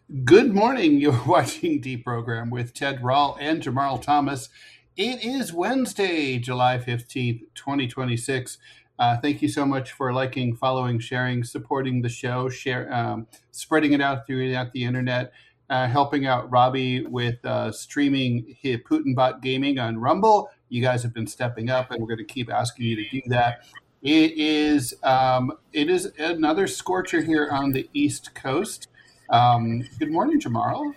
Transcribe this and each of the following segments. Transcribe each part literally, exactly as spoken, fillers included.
Good morning. You're watching Deprogram with Ted Rall and Jamarl Thomas. It is Wednesday, July fifteenth, twenty twenty-six. Uh, thank you so much for liking, following, sharing, supporting the show, share, um, spreading it out throughout the internet, uh, helping out Robbie with uh, streaming his Putin Bot Gaming on Rumble. You guys have been stepping up, and we're going to keep asking you to do that. It is um, it is another scorcher here on the East Coast. Um, good morning, Jamarl.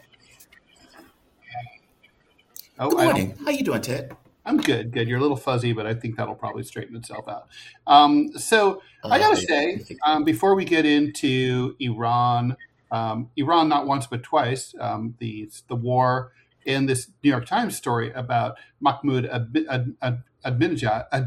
Oh, Good I morning. don't. How you doing, Ted? I'm good. Good. You're a little fuzzy, but I think that'll probably straighten itself out. Um, so I Uh, gotta yeah, let me say, fix it. um, before we get into Iran, um, Iran not once but twice, um, the the war in this New York Times story about Mahmoud Ahmad- Ahmad- Ahmadinejad, Ahmad-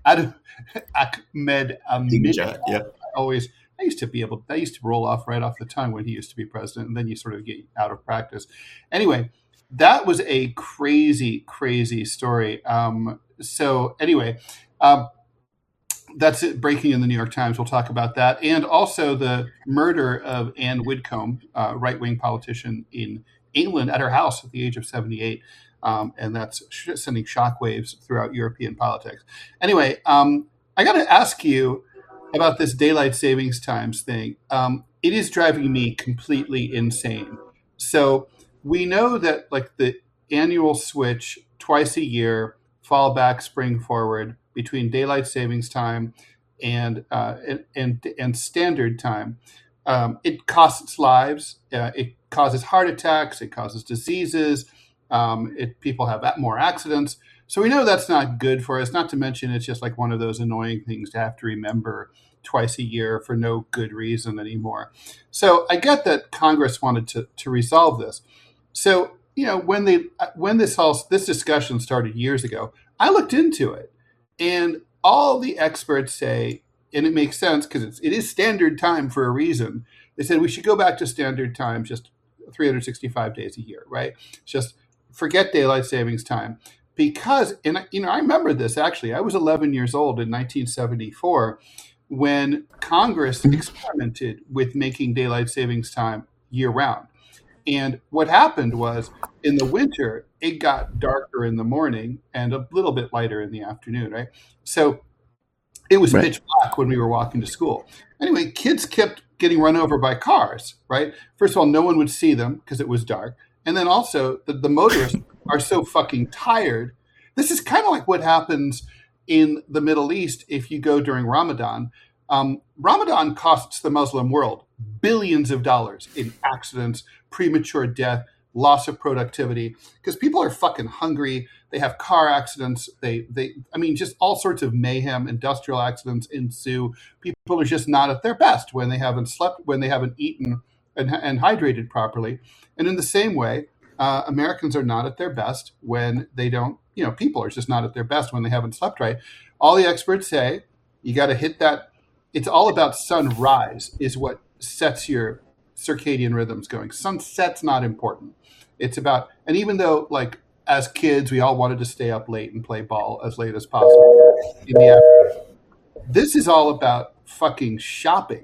Ahmed Ahmadinejad. Ahmadinejad. Yeah. Always, I used to be able, that used to roll off right off the tongue when he used to be president, and then you sort of get out of practice. Anyway, that was a crazy, crazy story. Um, so anyway, um, that's it. Breaking in the New York Times. We'll talk about that, and also the murder of Anne Whitcomb, uh, right-wing politician in England, at her house at the age of seventy-eight. Um, and that's sh- sending shockwaves throughout European politics. Anyway, um, I got to ask you about this daylight savings times thing. Um, it is driving me completely insane. So we know that like the annual switch twice a year, fall back, spring forward between daylight savings time and uh, and, and and standard time. Um, it costs lives. Uh, it causes heart attacks. It causes diseases. Um, it, people have more accidents. So we know that's not good for us. Not to mention, it's just like one of those annoying things to have to remember twice a year for no good reason anymore. So I get that Congress wanted to, to resolve this. So you know when they when this all this discussion started years ago, I looked into it, and all the experts say, and it makes sense because it's it is standard time for a reason. They said we should go back to standard time, just three hundred sixty-five days a year, right? Just forget daylight savings time because, and you know, I remember this actually. I was eleven years old in nineteen seventy-four when Congress experimented with making daylight savings time year round. And what happened was in the winter, it got darker in the morning and a little bit lighter in the afternoon, right? So it was Right. pitch black when we were walking to school. Anyway, kids kept getting run over by cars, right? First of all, no one would see them because it was dark. And then also, the, the motorists are so fucking tired. This is kind of like what happens in the Middle East if you go during Ramadan. Um, Ramadan costs the Muslim world billions of dollars in accidents, premature death, loss of productivity, because people are fucking hungry. They have car accidents. They, they, I mean, just all sorts of mayhem. Industrial accidents ensue. People are just not at their best when they haven't slept, when they haven't eaten and, and hydrated properly. And in the same way, uh, Americans are not at their best when they don't. You know, people are just not at their best when they haven't slept right. All the experts say you got to hit that. It's all about sunrise is what sets your circadian rhythms going. Sunset's not important. It's about, and even though like as kids we all wanted to stay up late and play ball as late as possible in the afternoon, this is all about fucking shopping.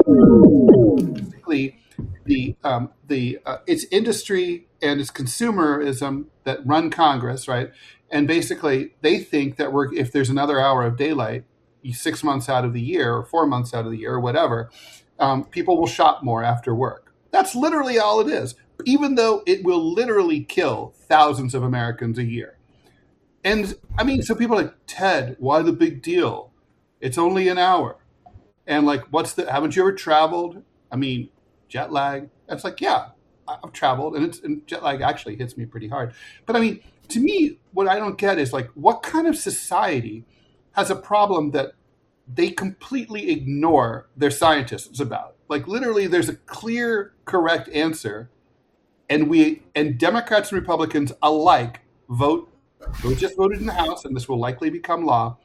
Basically, the um, the uh, it's industry and it's consumerism that run Congress, right? And basically, they think that we're if there's another hour of daylight, six months out of the year or four months out of the year or whatever, um, people will shop more after work. That's literally all it is, even though it will literally kill thousands of Americans a year. And I mean, so people are like, Ted, why the big deal? It's only an hour. And like, what's the, haven't you ever traveled? I mean, jet lag. It's like, yeah, I- I've traveled and it's, and jet lag actually hits me pretty hard. But I mean, to me, what I don't get is like, what kind of society has a problem that they completely ignore their scientists about? Like literally there's a clear, correct answer. And we, and Democrats and Republicans alike vote, who just voted in the House, and this will likely become law,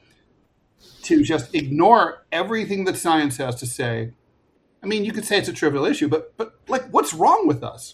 to just ignore everything that science has to say. I mean, you could say it's a trivial issue, but but like, what's wrong with us?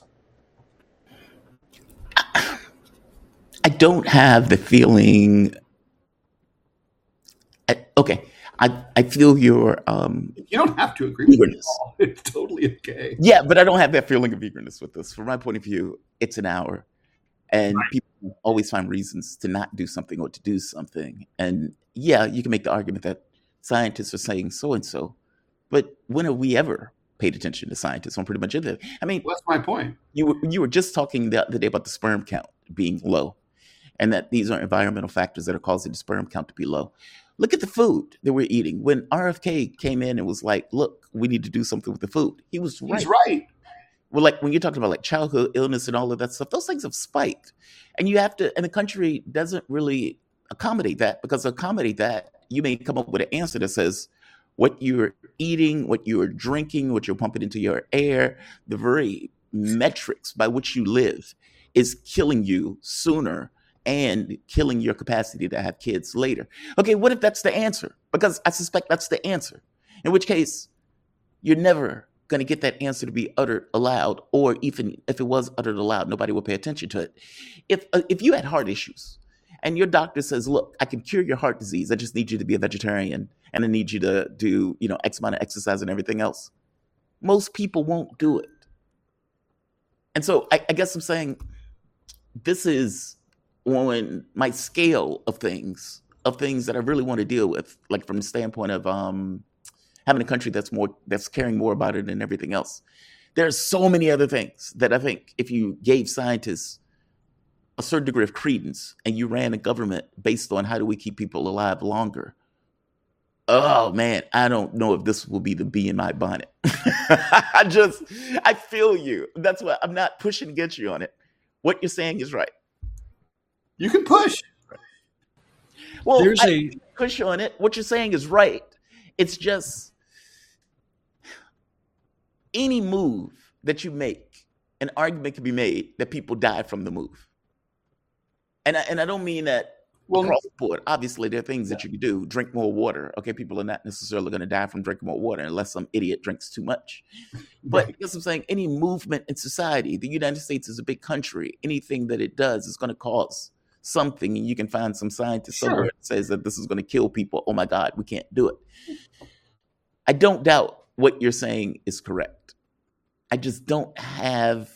I don't have the feeling. I, okay, I, I feel your um, You don't have to agree with me at eagerness. all. It's totally okay. Yeah, but I don't have that feeling of eagerness with this. From my point of view, it's an hour, and people always find reasons to not do something or to do something. And yeah, you can make the argument that scientists are saying so and so, but when have we ever paid attention to scientists on pretty much anything? I mean, Well, that's my point. you were, you were just talking the other day about the sperm count being low, and that these are environmental factors that are causing the sperm count to be low. Look at the food that we're eating. When R F K came in and was like, look, we need to do something with the food, he was right. He's right. Well, like when you're talking about like childhood illness and all of that stuff, those things have spiked. And you have to, and the country doesn't really accommodate that, because to accommodate that, you may come up with an answer that says what you're eating, what you're drinking, what you're pumping into your air, the very metrics by which you live is killing you sooner and killing your capacity to have kids later. Okay, what if that's the answer? Because I suspect that's the answer. In which case, you're never going to get that answer to be uttered aloud, or even if it was uttered aloud, nobody will pay attention to it. If uh, if you had heart issues and your doctor says, look, I can cure your heart disease, I just need you to be a vegetarian and I need you to do, you know, X amount of exercise and everything else, most people won't do it. And so I, I guess I'm saying this is on my scale of things, of things that I really want to deal with, like from the standpoint of um, having a country that's more, that's caring more about it than everything else. There's so many other things that I think if you gave scientists a certain degree of credence and you ran a government based on how do we keep people alive longer, oh man, I don't know if this will be the bee in my bonnet. I just, I feel you. That's why I'm not pushing against you on it. What you're saying is right. You can push. Well, There's I a- push on it. What you're saying is right. It's just any move that you make, an argument can be made that people die from the move. And I, and I don't mean that Well, across the board. Obviously, there are things that you can do. Drink more water. Okay, people are not necessarily going to die from drinking more water unless some idiot drinks too much. But Right. I guess I'm saying any movement in society, the United States is a big country. Anything that it does is going to cause something, and you can find some scientist Sure. somewhere that says that this is going to kill people. Oh my God, we can't do it. I don't doubt what you're saying is correct. I just don't have,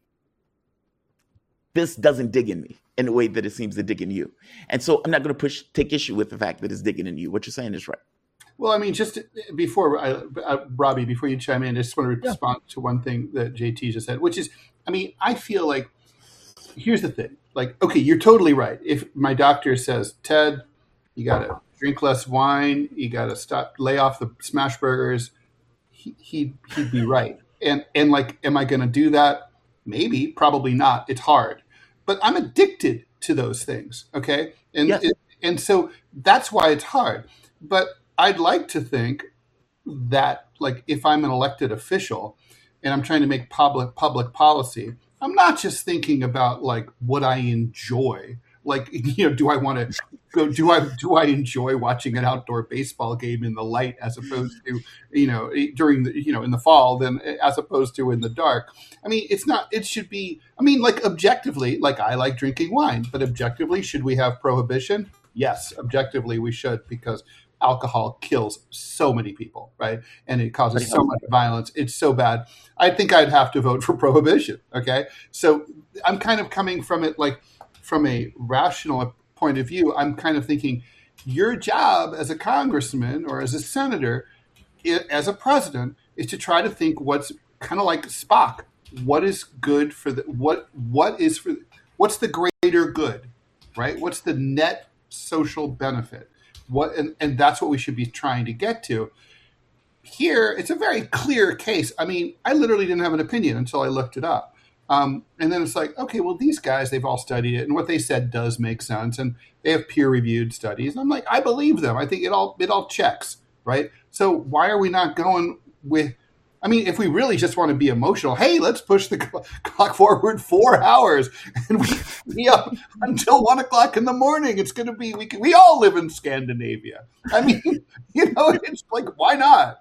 this doesn't dig in me in the way that it seems to dig in you. And so I'm not going to push, take issue with the fact that it's digging in you. What you're saying is right. Well, I mean, just before, I, uh, Robbie, before you chime in, I just want to respond to one thing that J T just said, which is, I mean, I feel like, here's the thing. Like, okay, you're totally right. If my doctor says, Ted, you got to drink less wine, you got to stop, lay off the smash burgers, he, he, he'd be right. And, and like, am I going to do that? Maybe, probably not. It's hard. But I'm addicted to those things, okay? And Yes. it, and so that's why it's hard. But I'd like to think that, like, if I'm an elected official and I'm trying to make public public policy, I'm not just thinking about like what I enjoy. Like, you know, do I want to go? Do I do I enjoy watching an outdoor baseball game in the light as opposed to, you know, during the, you know, in the fall than as opposed to in the dark? I mean, it's not. It should be. I mean, like objectively, like I like drinking wine, but objectively, should we have prohibition? Yes, objectively we should, because alcohol kills so many people, right? And it causes so much violence. It's so bad. I think I'd have to vote for prohibition. Okay, so I'm kind of coming from it like. From a rational point of view, I'm kind of thinking your job as a congressman or as a senator, as a president, is to try to think what's kind of like Spock. What is good for the what? What is for what's the greater good, right? What's the net social benefit? What and, and that's what we should be trying to get to. Here, it's a very clear case. I mean, I literally didn't have an opinion until I looked it up. Um, and then it's like, okay, well, these guys, they've all studied it, and what they said does make sense, and they have peer-reviewed studies. And I'm like, I believe them. I think it all it all checks, right? So why are we not going with? I mean, if we really just want to be emotional, hey, let's push the clock forward four hours and we be up until one o'clock in the morning. It's going to be we can, we all live in Scandinavia. I mean, you know, it's like, why not?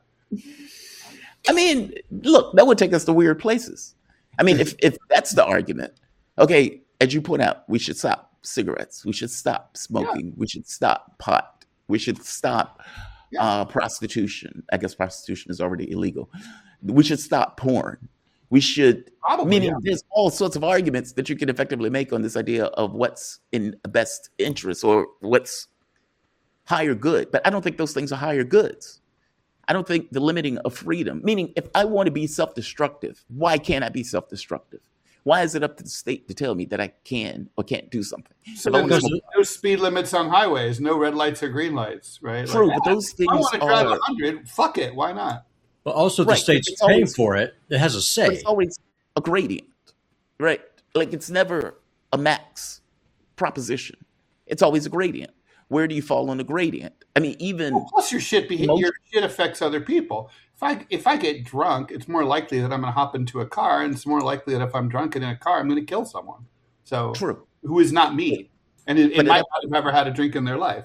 I mean, look, that would take us to weird places. I mean, if, if that's the argument, okay, as you point out, we should stop cigarettes. We should stop smoking. Yeah. We should stop pot. We should stop Yeah. Uh, prostitution. I guess prostitution is already illegal. We should stop porn. We should, Probably, meaning yeah. there's all sorts of arguments that you can effectively make on this idea of what's in the best interest or what's higher good. But I don't think those things are higher goods. I don't think the limiting of freedom, meaning if I want to be self-destructive, why can't I be self-destructive? Why is it up to the state to tell me that I can or can't do something? So If I then wanna there's smoke- no speed limits on highways, no red lights or green lights, right? True, Like, but those I things want to drive are, one hundred. Fuck it. Why not? But also the Right, state's it's paying always- for it. It has a but say. it's always a gradient, right? Like it's never a max proposition. It's always a gradient. Where do you fall on the gradient? I mean, even Well, plus your shit beha- Most- your shit affects other people. If I if I get drunk, it's more likely that I'm going to hop into a car, and it's more likely that if I'm drunk and in a car, I'm going to kill someone. So true, who is not me, and it, But it might it- not have ever had a drink in their life.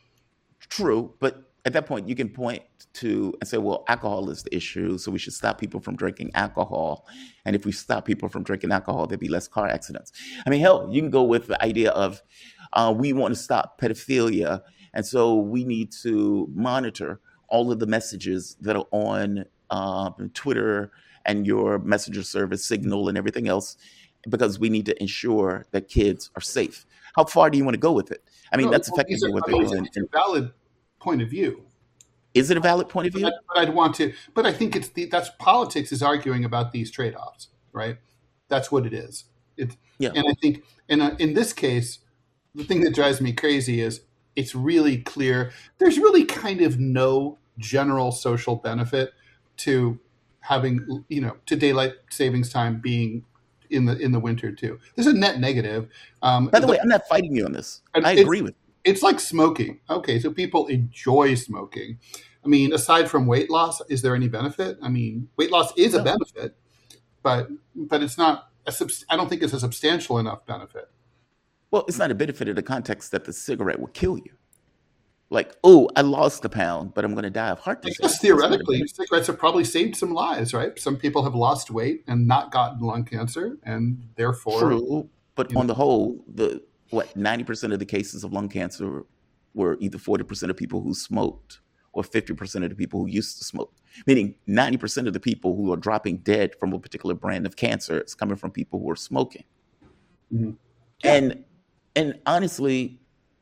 true, but at that point you can point to and say, well, alcohol is the issue, so we should stop people from drinking alcohol. And if we stop people from drinking alcohol, there'd be less car accidents. I mean, hell, you can go with the idea of uh, we want to stop pedophilia, and so we need to monitor all of the messages that are on uh, Twitter and your messenger service, Signal, and everything else, because we need to ensure that kids are safe. How far do you want to go with it? I mean, No, that's well, these effectively are- what I they're mean, doing. it's a valid point of view. Is it a valid point of But, view? I, but I'd want to. But I think it's the, that's politics is arguing about these trade-offs, right? That's what it is. It's Yeah. and I think in a, in this case, the thing that drives me crazy is it's really clear. There's really kind of no general social benefit to having, you know, to daylight savings time being in the in the winter too. There's a net negative. Um, By the way, I'm not fighting you on this. And I it- agree with you. it's like smoking. Okay, so people enjoy smoking. I mean, aside from weight loss, is there any benefit? I mean, weight loss is a No. benefit, but but it's not. A subs- I don't think it's a substantial enough benefit. Well, it's not a benefit in the context that the cigarette will kill you. Like, oh, I lost a pound, but I'm going to die of heart I disease. guess theoretically, cigarettes have probably saved some lives, right? Some people have lost weight and not gotten lung cancer, and therefore, True, but you on the whole, the what ninety percent of the cases of lung cancer were either forty percent of people who smoked or fifty percent of the people who used to smoke. Meaning ninety percent of the people who are dropping dead from a particular brand of cancer is coming from people who are smoking. Mhm. And and honestly,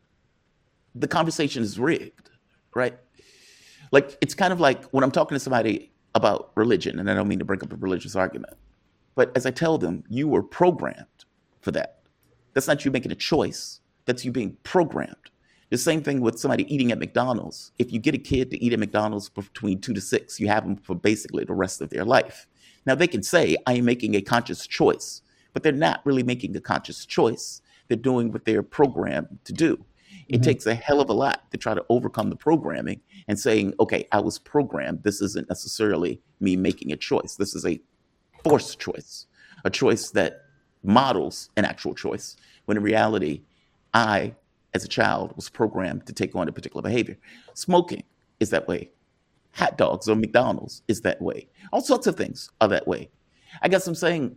the conversation is rigged, right? Like it's kind of like when I'm talking to somebody about religion, and I don't mean to bring up a religious argument, but as I tell them, you were programmed for that. That's not you making a choice. That's you being programmed. The same thing with somebody eating at McDonald's. If you get a kid to eat at McDonald's between two to six, you have them for basically the rest of their life. Now they can say, I am making a conscious choice, but they're not really making a conscious choice. They're doing what they're programmed to do. It Mhm. takes a hell of a lot to try to overcome the programming and saying, okay, I was programmed. This isn't necessarily me making a choice. This is a forced choice, a choice that models an actual choice, when in reality, I, as a child, was programmed to take on a particular behavior. Smoking is that way. Hot dogs or McDonald's is that way. All sorts of things are that way. I guess I'm saying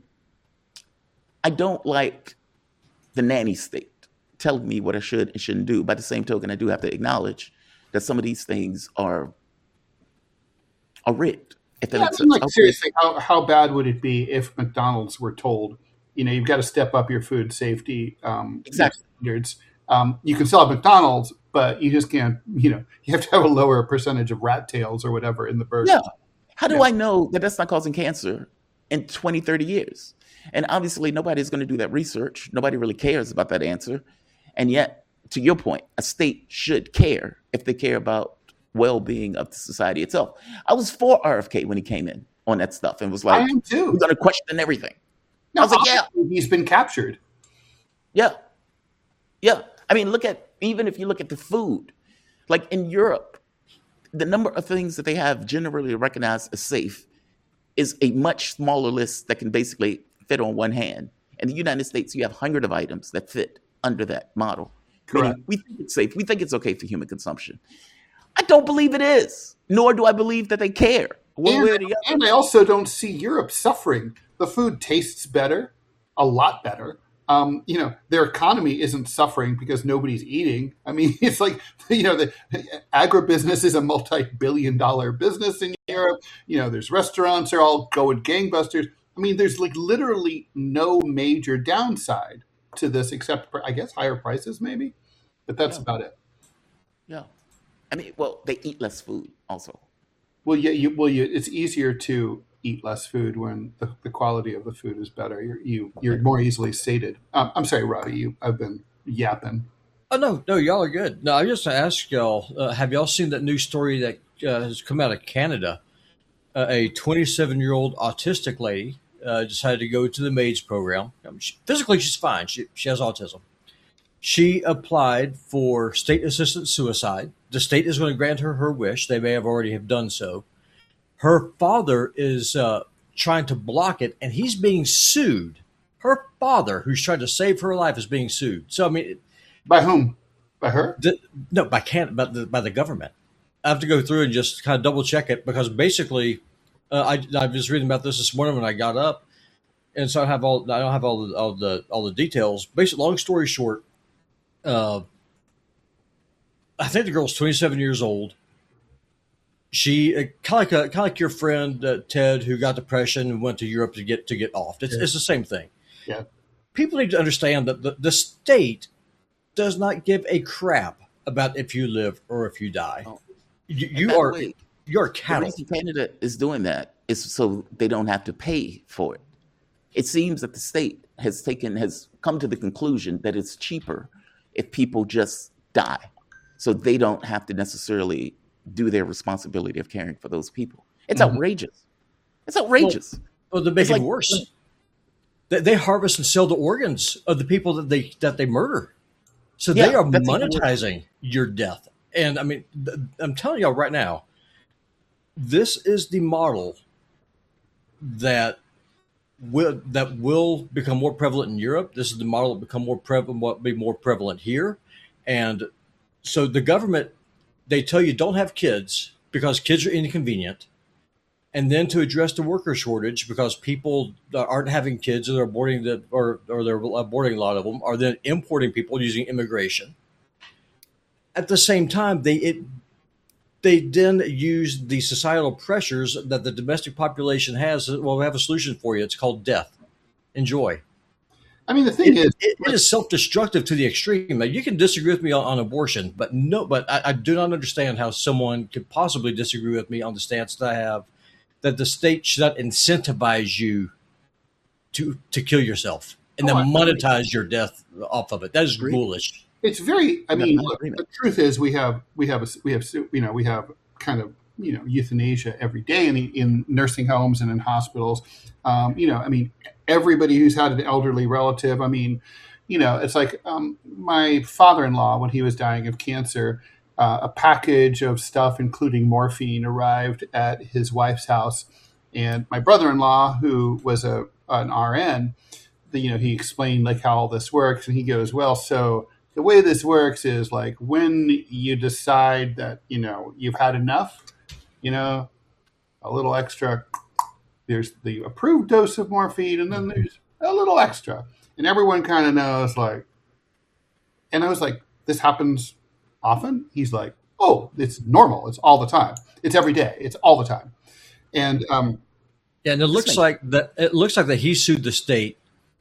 I don't like the nanny state telling me what I should and shouldn't do. By the same token, I do have to acknowledge that some of these things are are rigged. If that Yeah, I makes mean, sense. like seriously, how how bad would it be if McDonald's were told, you know, you've got to step up your food safety um, Exactly. standards. Um, you can sell at McDonald's, but you just can't. You know, you have to have a lower percentage of rat tails or whatever in the burger. Yeah. How do Yeah. I know that that's not causing cancer in twenty, thirty years? And obviously, nobody's going to do that research. Nobody really cares about that answer. And yet, to your point, a state should care if they care about well-being of the society itself. I was for R F K when he came in on that stuff and was I like, am too. we're going to question everything. No, I was like, yeah. obviously he's been captured. Yeah. Yeah. I mean, look at, even if you look at the food, like in Europe, the number of things that they have generally recognized as safe is a much smaller list that can basically fit on one hand. In the United States, you have hundreds of items that fit under that model. Meaning, Correct. we think it's safe. We think it's okay for human consumption. I don't believe it is, nor do I believe that they care. One way or the And, other. and I also don't see Europe suffering. The food tastes better, a lot better. Um, you know, their economy isn't suffering because nobody's eating. I mean, it's like, you know, the agribusiness is a multi-billion dollar business in Europe. You know, there's restaurants are all going gangbusters. I mean, there's like literally no major downside to this except for, I guess, higher prices maybe, but that's Yeah, about it. yeah. I mean, well, they eat less food also. Well, yeah, you, well, you, it's easier to eat less food when the, the quality of the food is better. You're, you, you're more easily sated. Um, I'm sorry, Robbie, you, I've been yapping. Oh no, no, y'all are good. No, I just asked y'all, uh, have y'all seen that news story that uh, has come out of Canada? Uh, a twenty-seven year old autistic lady uh, decided to go to the MAIDS program. Um, she, physically, she's fine. She she has autism. She applied for state assisted suicide. The state is going to grant her her wish. They may have already have done so. Her father is uh, trying to block it, and he's being sued. Her father, who's trying to save her life, is being sued. So I mean, By whom? By her? the, no, by can by the by the government. I have to go through and just kind of double check it because basically, uh, I I was reading about this this morning when I got up, and so I have all I don't have all the all the all the details. Basically, long story short, uh, I think the girl's twenty-seven years old. She uh, kind of like a, kind of like your friend uh, Ted, who got depression and went to Europe to get to get off. It's, Yeah. it's the same thing. Yeah. People need to understand that the, the state does not give a crap about if you live or if you die. Oh, You, and you by the are way, you're the cattle. reason Canada is doing that is so they don't have to pay for it. It seems that the state has taken has come to the conclusion that it's cheaper if people just die, so they don't have to necessarily do their responsibility of caring for those people. It's Mhm. outrageous. It's Well, outrageous. well, to make It's it like worse, they, they harvest and sell the organs of the people that they that they murder. So they yeah, are that's even worse. monetizing your death. And I mean, th- I'm telling y'all right now, this is the model that will that will become more prevalent in Europe. This is the model that will become more prevalent, will be more prevalent here. And so the government, they tell you don't have kids because kids are inconvenient. And then to address the worker shortage, because people that aren't having kids or they're aborting the, or or they're aborting a lot of them, are then importing people using immigration. At the same time, they it they then use the societal pressures that the domestic population has. Well, we have a solution for you. It's called death. Enjoy. I mean, the thing It, is, it, it is self-destructive to the extreme. Now, you can disagree with me on, on abortion, but no, but I, I do not understand how someone could possibly disagree with me on the stance that I have that the state should not incentivize you to to kill yourself and oh, then I agree. monetize your death off of it. That is Agree. ghoulish. It's very. I I'm mean, in look. agreement. The truth is, we have we have a, we have you know we have kind of you know euthanasia every day in in nursing homes and in hospitals. Um, you know, I mean, everybody who's had an elderly relative. I mean, you know, it's like um, my father-in-law when he was dying of cancer. Uh, a package of stuff, including morphine, arrived at his wife's house, and my brother-in-law, who was a an R N, the, you know, he explained like how all this works, and he goes, "Well, so the way this works is like when you decide that you know you've had enough, you know, a little extra. There's the approved dose of morphine, and then there's a little extra, and everyone kind of knows like." And I was like, "This happens often?" He's like, "Oh, it's normal. It's all the time. It's every day. It's all the time." And um, Yeah, and it This looks makes like that. It looks like that he sued the state,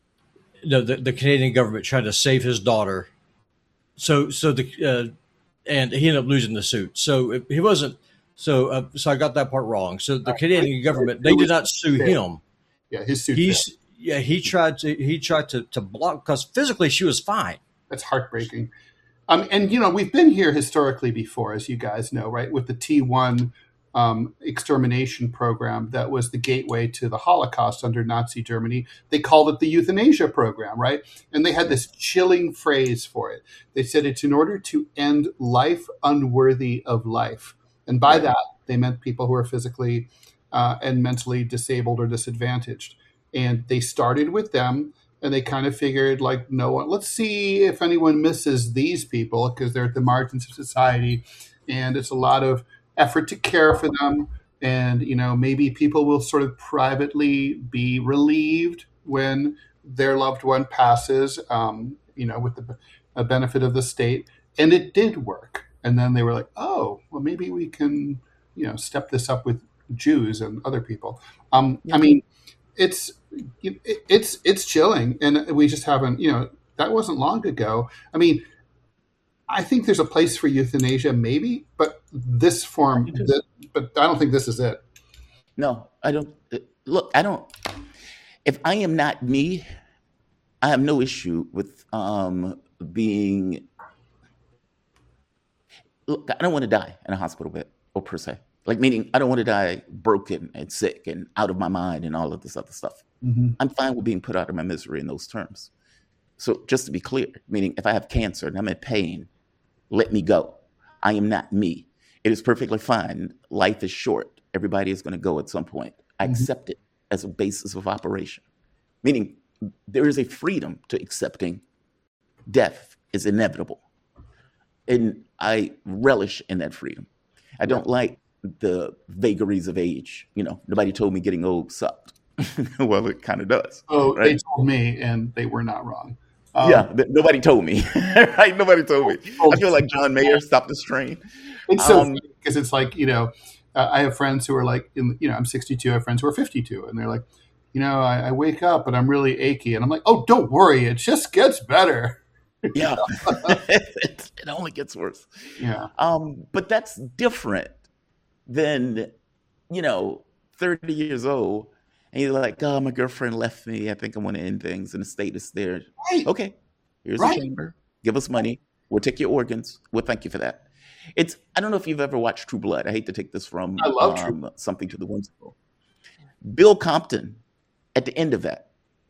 you know, the, the Canadian government, trying to save his daughter. So, so the uh, and he ended up losing the suit. So if he wasn't. So, uh, so I got that part wrong. So the Canadian government, they did not sue him. yeah, his suit failed. He's yeah, he tried to he tried to to block because physically she was fine. That's heartbreaking. Um, and you know, we've been here historically before, as you guys know, right? With the T one um, extermination program that was the gateway to the Holocaust under Nazi Germany. They called it the euthanasia program, right? And they had this chilling phrase for it. They said it's in order to end life unworthy of life. And by that, they meant people who are physically uh, and mentally disabled or disadvantaged. And they started with them. And they kind of figured, like, no one, let's see if anyone misses these people because they're at the margins of society. And it's a lot of effort to care for them. And, you know, maybe people will sort of privately be relieved when their loved one passes, um, you know, with the a benefit of the state, and it did work. And then they were like, oh, well, maybe we can, you know, step this up with Jews and other people. Um, yeah. I mean, it's it, it's it's chilling, and we just haven't, you know, that wasn't long ago. I mean, I think there's a place for euthanasia, maybe, but this form, the, but I don't think this is it. No, I don't. Look, I don't. If I am not me, I have no issue with um, being. Look, I don't want to die in a hospital bed, or per se. Like, meaning, I don't want to die broken and sick and out of my mind and all of this other stuff. Mm-hmm. I'm fine with being put out of my misery in those terms. So, just to be clear, meaning, if I have cancer and I'm in pain, let me go. I am not me. It is perfectly fine. Life is short. Everybody is going to go at some point. I mm-hmm. accept it as a basis of operation. Meaning, there is a freedom to accepting death is inevitable. And I relish in that freedom. I don't like the vagaries of age. You know, nobody told me getting old sucked. Well, it kind of does. Oh, right? They told me, and they were not wrong. Um, yeah, th- nobody told me. Right? Nobody told me. I feel like John Mayer stopped this train. It's so um, because it's like, you know, uh, I have friends who are like, in, you know, I'm sixty-two. I have friends who are fifty-two, and they're like, you know, I, I wake up and I'm really achy, and I'm like, oh, don't worry, it just gets better. Yeah, it, it only gets worse. Yeah. Um, but that's different than, you know, thirty years old, and you're like, oh, my girlfriend left me. I think I want to end things, and the state is there. Right. Okay, here's right. a chamber. Give us money. We'll take your organs. We'll thank you for that. It's. I don't know if you've ever watched True Blood. I hate to take this from I love um, True. something to the whimsical. Bill Compton, at the end of that,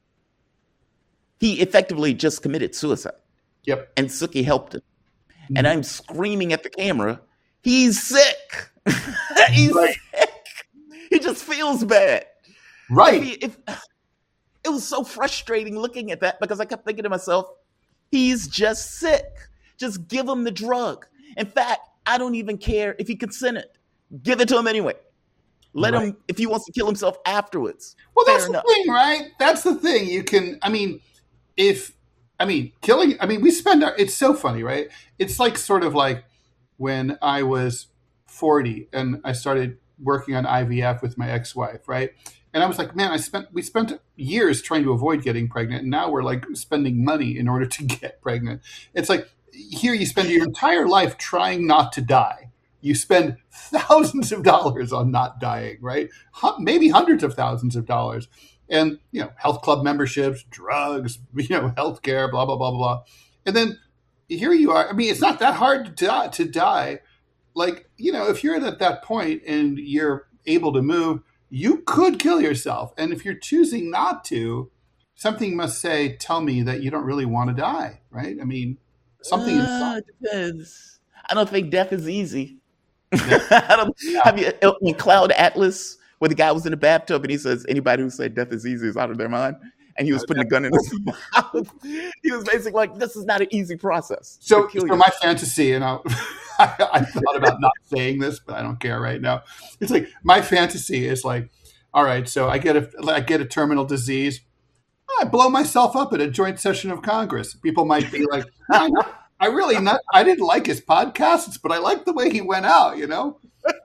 he effectively just committed suicide. Yep. And Sookie helped him. Mm-hmm. And I'm screaming at the camera, he's sick. He's right. sick. He just feels bad. Right. If, if, it was so frustrating looking at that because I kept thinking to myself, he's just sick. Just give him the drug. In fact, I don't even care if he consented. Give it to him anyway. Let right. him, if he wants to kill himself afterwards. Well, that's the enough. thing, right? That's the thing. You can, I mean, if, I mean, killing, I mean, we spend our, it's so funny, right? It's like sort of like when I was forty and I started working on I V F with my ex-wife, right? And I was like, man, I spent, we spent years trying to avoid getting pregnant. And now we're like spending money in order to get pregnant. It's like here you spend your entire life trying not to die. You spend thousands of dollars on not dying, right? Maybe hundreds of thousands of dollars. And, you know, health club memberships, drugs, you know, healthcare, blah, blah, blah, blah. And then here you are. I mean, it's not that hard to die, to die. Like, you know, if you're at that point and you're able to move, you could kill yourself. And if you're choosing not to, something must say, tell me that you don't really want to die, right? I mean, something. Uh, it depends. I don't think death is easy. Yeah. I don't, yeah. Have you, in Cloud Atlas, where the guy was in the bathtub and he says, anybody who said death is easy is out of their mind. And he was putting a gun in his mouth. He was basically like, this is not an easy process. So, so my fantasy, and I, I thought about not saying this, but I don't care right now. It's like, my fantasy is like, all right, so I get a, I get a terminal disease. I blow myself up at a joint session of Congress. People might be like, I, I really not, I didn't like his podcasts, but I like the way he went out, you know?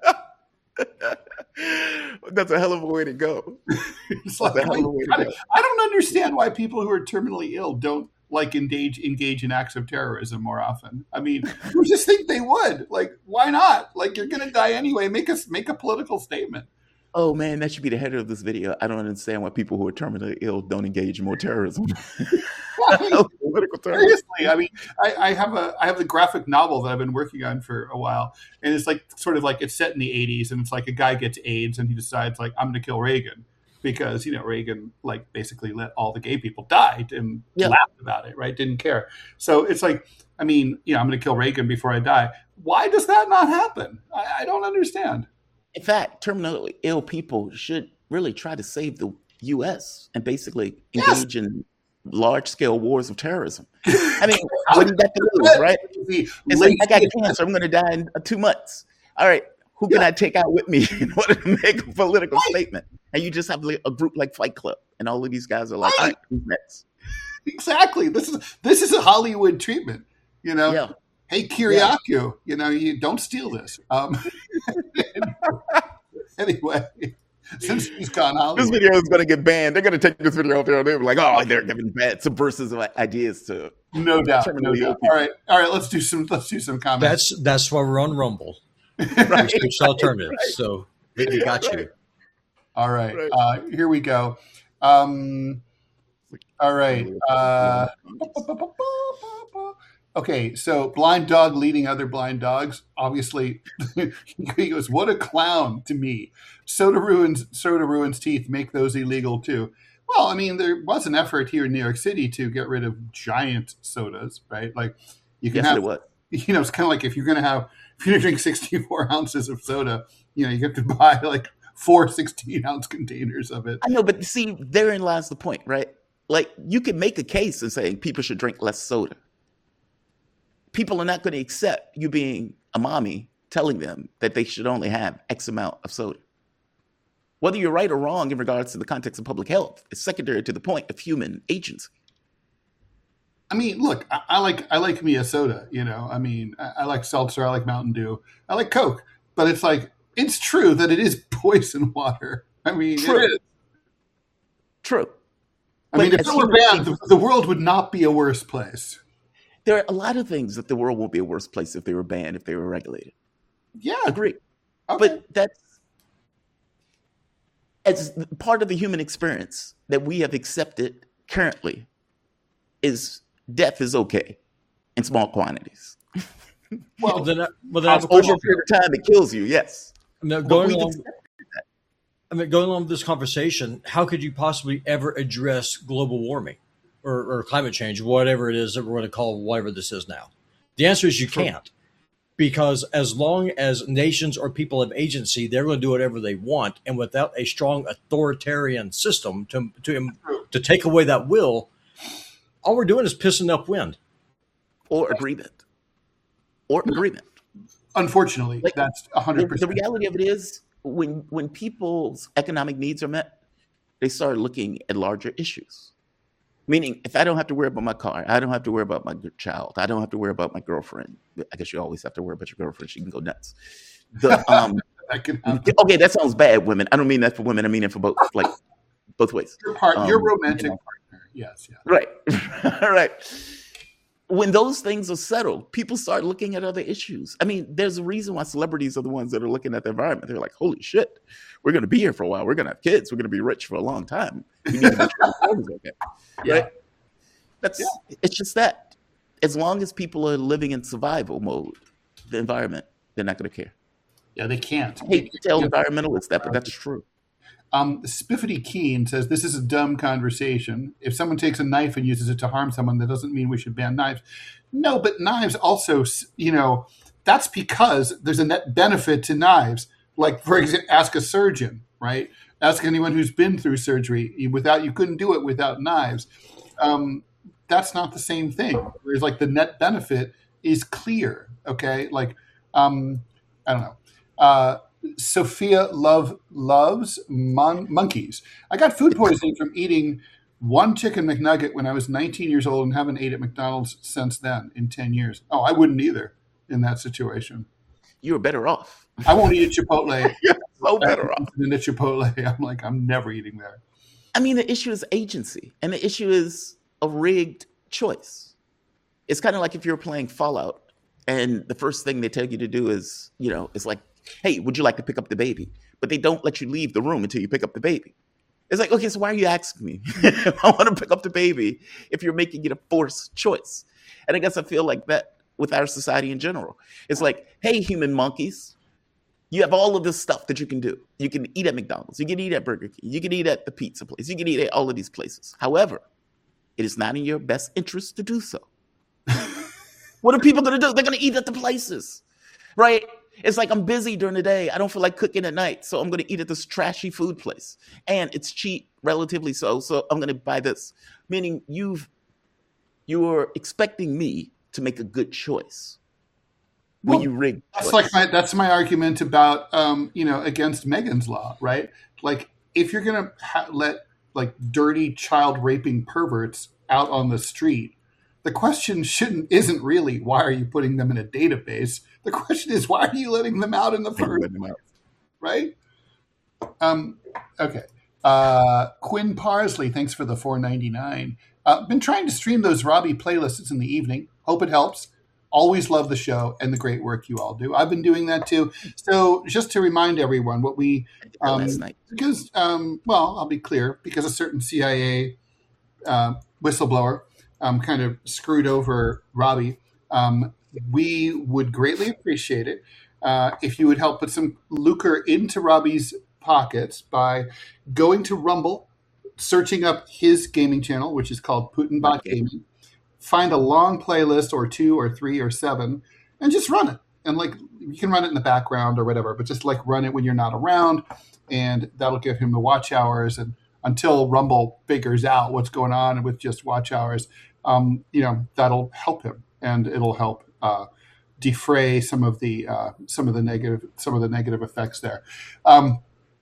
That's a hell of a way to go. It's like, like, I, go. I don't understand why people who are terminally ill don't like engage engage in acts of terrorism more often. I mean, you just think they would. Like, why not? Like, you're going to die anyway. Make us make a political statement. Oh man, that should be the header of this video. I don't understand why people who are terminally ill don't engage in more terrorism. Well, I mean, seriously, I mean, I, I have a I have a graphic novel that I've been working on for a while, and it's like sort of like it's set in the eighties, and it's like a guy gets AIDS, and he decides like I'm going to kill Reagan because you know Reagan like basically let all the gay people die and yeah. laughed about it, right? Didn't care. So it's like, I mean, you know, I'm going to kill Reagan before I die. Why does that not happen? I, I don't understand. In fact, terminally ill people should really try to save the U S and basically engage yes. in large-scale wars of terrorism. I mean, what do you got to lose, right? It's like, I got cancer. I'm going to die in two months. All right. who can I take out with me in order to make a political statement? And you just have like a group like Fight Club, and all of these guys are like, all right, who's next? Exactly. This is this is a Hollywood treatment. You know, Yeah. hey Kiriakou, you know, you don't steal this. Um, anyway, since he's gone This Hollywood, video is going to get banned. They're going to take this video off there. They're like, oh, they're giving bad subversive ideas to. no doubt, no terminally ill doubt. All right, all right. Let's do some. Let's do some comments. That's that's why we're on Rumble. Right. It's alternatives. So we we got you. All right, Right. uh, here we go. Um, all right. Uh, okay, so blind dog leading other blind dogs. Obviously, he goes, "What a clown to me! Soda ruins soda ruins teeth. Make those illegal too." Well, I mean, there was an effort here in New York City to get rid of giant sodas, right? Like you can Yes, have, it was. you know, it's kind of like if you're going to have, if you're going to drink sixty-four ounces of soda, you know, you have to buy like four sixteen ounce containers of it. I know, but see, therein lies the point, right? Like, you can make a case and saying people should drink less soda. People are not going to accept you being a mommy telling them that they should only have X amount of soda. Whether you're right or wrong in regards to the context of public health is secondary to the point of human agency. I mean, look, I, I like I like me a soda. You know, I mean, I, I like seltzer, I like Mountain Dew, I like Coke. But it's like it's true that it is poison water. I mean, True. it is. True. I mean, But if as it were human banned, the, the world would not be a worse place. There are a lot of things that the world won't be a worse place if they were banned, if they were regulated. Yeah, Agree. okay. But that's as part of the human experience that we have accepted currently is death is okay in small quantities. Well, well, then, I- well, then I have a Over question. a period of time, it kills you, yes. Now, But going we've along, accepted that. I mean, going along with this conversation, how could you possibly ever address global warming or, or climate change, whatever it is that we're going to call whatever this is now? The answer is you True. can't, because as long as nations or people have agency, they're going to do whatever they want, and without a strong authoritarian system to to to take away that will, all we're doing is pissing up wind. Or agreement. Or agreement. unfortunately, Like, that's a hundred The, the percent. reality of it is, when when people's economic needs are met, they start looking at larger issues. Meaning, if I don't have to worry about my car, I don't have to worry about my g- child, I don't have to worry about my girlfriend. I guess you always have to worry about your girlfriend; she can go nuts. The um, That can happen. okay, that sounds bad, women. I don't mean that for women. I mean it for both, like both ways. Your part, your Um, romantic you know. partner. Yes, yeah. Right. All right. When those things are settled, people start looking at other issues. I mean, there's a reason why celebrities are the ones that are looking at the environment. They're like, holy shit, we're going to be here for a while. We're going to have kids. We're going to be rich for a long time. We need to make sure the world is okay. Yeah. Right? That's, it's just that. As long as people are living in survival mode, the environment, they're not going to care. Yeah, they can't. I hate to tell Yeah. environmentalists that, but that's true. Um, Spiffity Keen says, this is a dumb conversation. If someone takes a knife and uses it to harm someone, that doesn't mean we should ban knives. No, but knives also, you know, that's because there's a net benefit to knives. Like, for example, ask a surgeon, right? Ask anyone who's been through surgery. You- Without You couldn't do it without knives. Um, that's not the same thing. Whereas, like, the net benefit is clear, okay? Like, um, I don't know. Uh, Sophia Love loves mon- monkeys. I got food poisoning from eating one chicken McNugget when I was nineteen years old and haven't ate at McDonald's since then in ten years. Oh, I wouldn't either in that situation. You were better off. I won't eat at Chipotle. So better off. Than at Chipotle. I'm like, I'm never eating there. I mean, the issue is agency, and the issue is a rigged choice. It's kind of like if you're playing Fallout, and the first thing they tell you to do is, you know, it's like, hey, would you like to pick up the baby? But they don't let you leave the room until you pick up the baby. It's like, okay, so why are you asking me if I want to pick up the baby if you're making it a forced choice? And I guess I feel like that with our society in general. It's like, hey, human monkeys, you have all of this stuff that you can do. You can eat at McDonald's. You can eat at Burger King. You can eat at the pizza place. You can eat at all of these places. However, it is not in your best interest to do so. What are people going to do? They're going to eat at the places, right? It's like, I'm busy during the day. I don't feel like cooking at night, so I'm going to eat at this trashy food place. And it's cheap, relatively so, so I'm going to buy this. Meaning you've, you're expecting me to make a good choice. when Well, you rig that's votes. like my that's my argument about um, you know against Megan's Law, right? Like if you're gonna ha- let like dirty child raping perverts out on the street, the question shouldn't isn't really why are you putting them in a database. The question is why are you letting them out in the When you first let them out. right? Um, okay. Uh, Quinn Parsley, thanks for the four ninety-nine. Uh, been trying to stream those Robbie playlists in the evening. Hope it helps. Always love the show and the great work you all do. I've been doing that too. So just to remind everyone what we, I did that um, last night. because, um, well, I'll be clear, because a certain C I A uh, whistleblower um, kind of screwed over Robbie, um, we would greatly appreciate it uh, if you would help put some lucre into Robbie's pockets by going to Rumble, searching up his gaming channel, which is called Putinbot Okay. Gaming. Find a long playlist or two or three or seven and just run it. And like you can run it in the background or whatever, but just like run it when you're not around, and that'll give him the watch hours. And until Rumble figures out what's going on with just watch hours, um, you know, that'll help him, and it'll help uh, defray some of the uh, some of the negative some of the negative effects there. Um,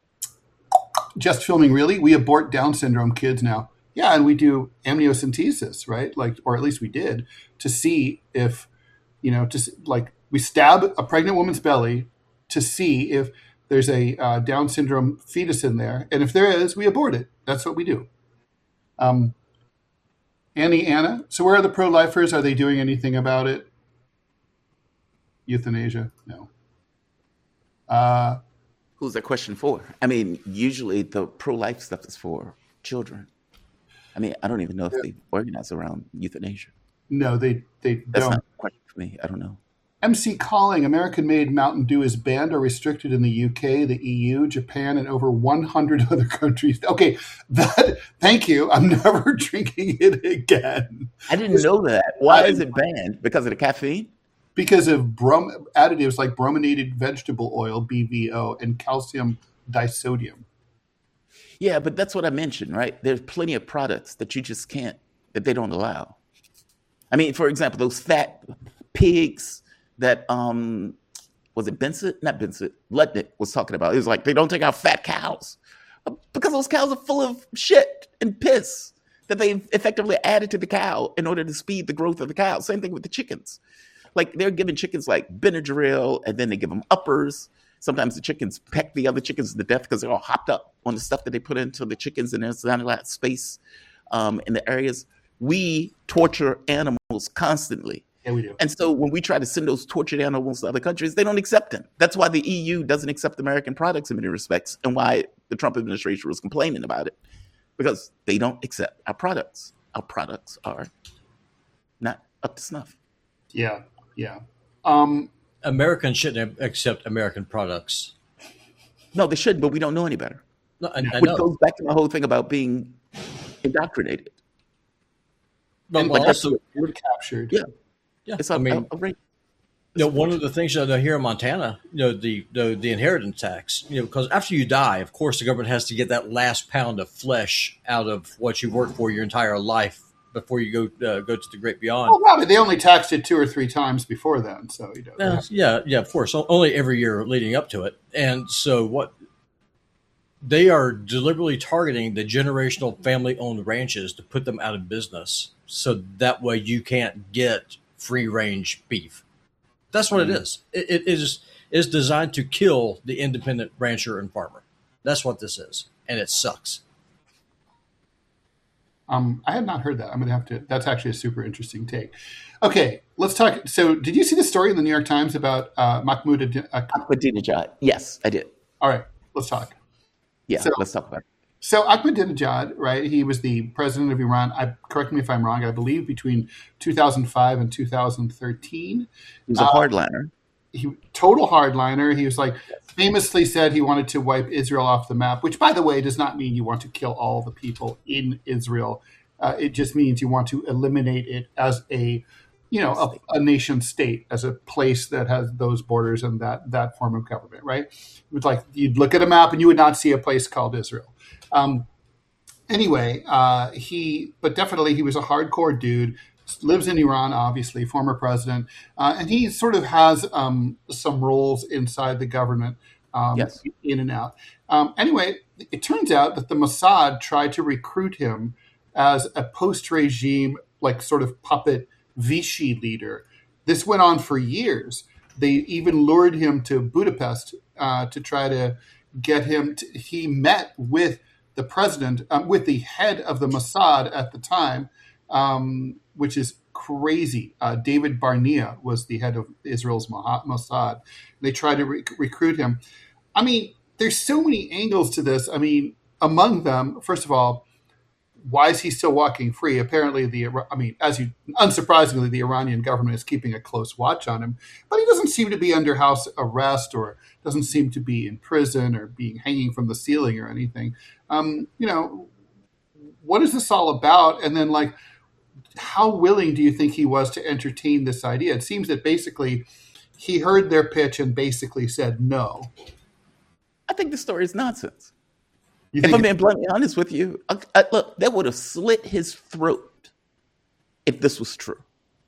just filming, really? We abort Down syndrome kids now. Yeah, and we do amniocentesis, right? Like, or at least we did, to see if, you know, just like we stab a pregnant woman's belly to see if there's a uh, Down syndrome fetus in there, and if there is, we abort it. That's what we do. Um, Annie Anna. So where are the pro-lifers? Are they doing anything about it? Euthanasia? No. Uh, Who's that question for? I mean, usually the pro-life stuff is for children. I mean, I don't even know if they organize around euthanasia. no, they they That's don't. not a question for me. I don't know. M C Calling, American-made Mountain Dew is banned or restricted in the U K, the E U, Japan, and over one hundred other countries. Okay, that. Thank you. I'm never drinking it again I didn't know that. Why is it banned? Because of the caffeine? because of brom- additives like brominated vegetable oil, B V O, and calcium disodium. Yeah, but that's what I mentioned, right? There's plenty of products that you just can't, that they don't allow. I mean, for example, those fat pigs that, um, was it Benson? Not Benson, Lutnick was talking about. It was like, they don't take out fat cows because those cows are full of shit and piss that they effectively added to the cow in order to speed the growth of the cow. Same thing with the chickens. Like they're giving chickens like Benadryl, and then they give them uppers. Sometimes the chickens peck the other chickens to death because they're all hopped up on the stuff that they put into the chickens, and there's not a lot of space um, in the areas. We torture animals constantly. Yeah, we do. And so when we try to send those tortured animals to other countries, they don't accept them. That's why the E U doesn't accept American products in many respects, and why the Trump administration was complaining about it, because they don't accept our products. Our products are not up to snuff. Yeah, yeah. Um, Americans shouldn't accept American products. No, they shouldn't, but we don't know any better. No, I, I Which know. goes back to my whole thing about being indoctrinated. But and well, that's also, word captured. Yeah. yeah, It's I a, mean, a, a rate. you know, one of the things that I know here in Montana, you know, the, the the inheritance tax, you know, because after you die, of course, the government has to get that last pound of flesh out of what you worked for your entire life before you go uh, go to the great beyond. Well, Robbie, they only taxed it two or three times before then, so you know. Uh, yeah, yeah, of course. O- Only every year leading up to it. And so what they are deliberately targeting the generational family owned ranches to put them out of business. So that way you can't get free range beef. That's what it is. It, it is is designed to kill the independent rancher and farmer. That's what this is. And it sucks. Um, I had not heard that. I'm going to have to. That's actually a super interesting take. Okay, let's talk. So, did you see the story in the New York Times about uh, Mahmoud? Ad- uh, Ahmadinejad. Yes, I did. all right, let's talk. Yeah, So- let's talk about it. So Ahmadinejad, right? He was the president of Iran. I correct me if I'm wrong. I believe between two thousand five and two thousand thirteen. He was a Uh, hardliner. He total hardliner. He was like famously said he wanted to wipe Israel off the map. Which, by the way, does not mean you want to kill all the people in Israel. Uh, it just means you want to eliminate it as a, you know, a, a nation state, as a place that has those borders and that that form of government, right? It was like you'd look at a map and you would not see a place called Israel. Um, anyway, uh, he, but definitely he was a hardcore dude. lives in Iran, obviously, former president, uh, and he sort of has um, some roles inside the government, um, Yes. in and out. Um, anyway, it turns out that the Mossad tried to recruit him as a post-regime, like sort of puppet Vichy leader. This went on for years. They even lured him to Budapest uh, to try to get him. To, he met with the president, um, with the head of the Mossad at the time, um, which is crazy. Uh, David Barnea was the head of Israel's Mossad. They tried to re- recruit him. I mean, there's so many angles to this. I mean, among them, first of all, why is he still walking free? Apparently, the I mean, as you unsurprisingly, the Iranian government is keeping a close watch on him, but he doesn't seem to be under house arrest or doesn't seem to be in prison or being hanging from the ceiling or anything. Um, you know, what is this all about? And then, like, how willing do you think he was to entertain this idea? It seems that basically he heard their pitch and basically said no. I think the story is nonsense. You If think I'm being bluntly honest with you, I, I, look, that would have slit his throat if this was true.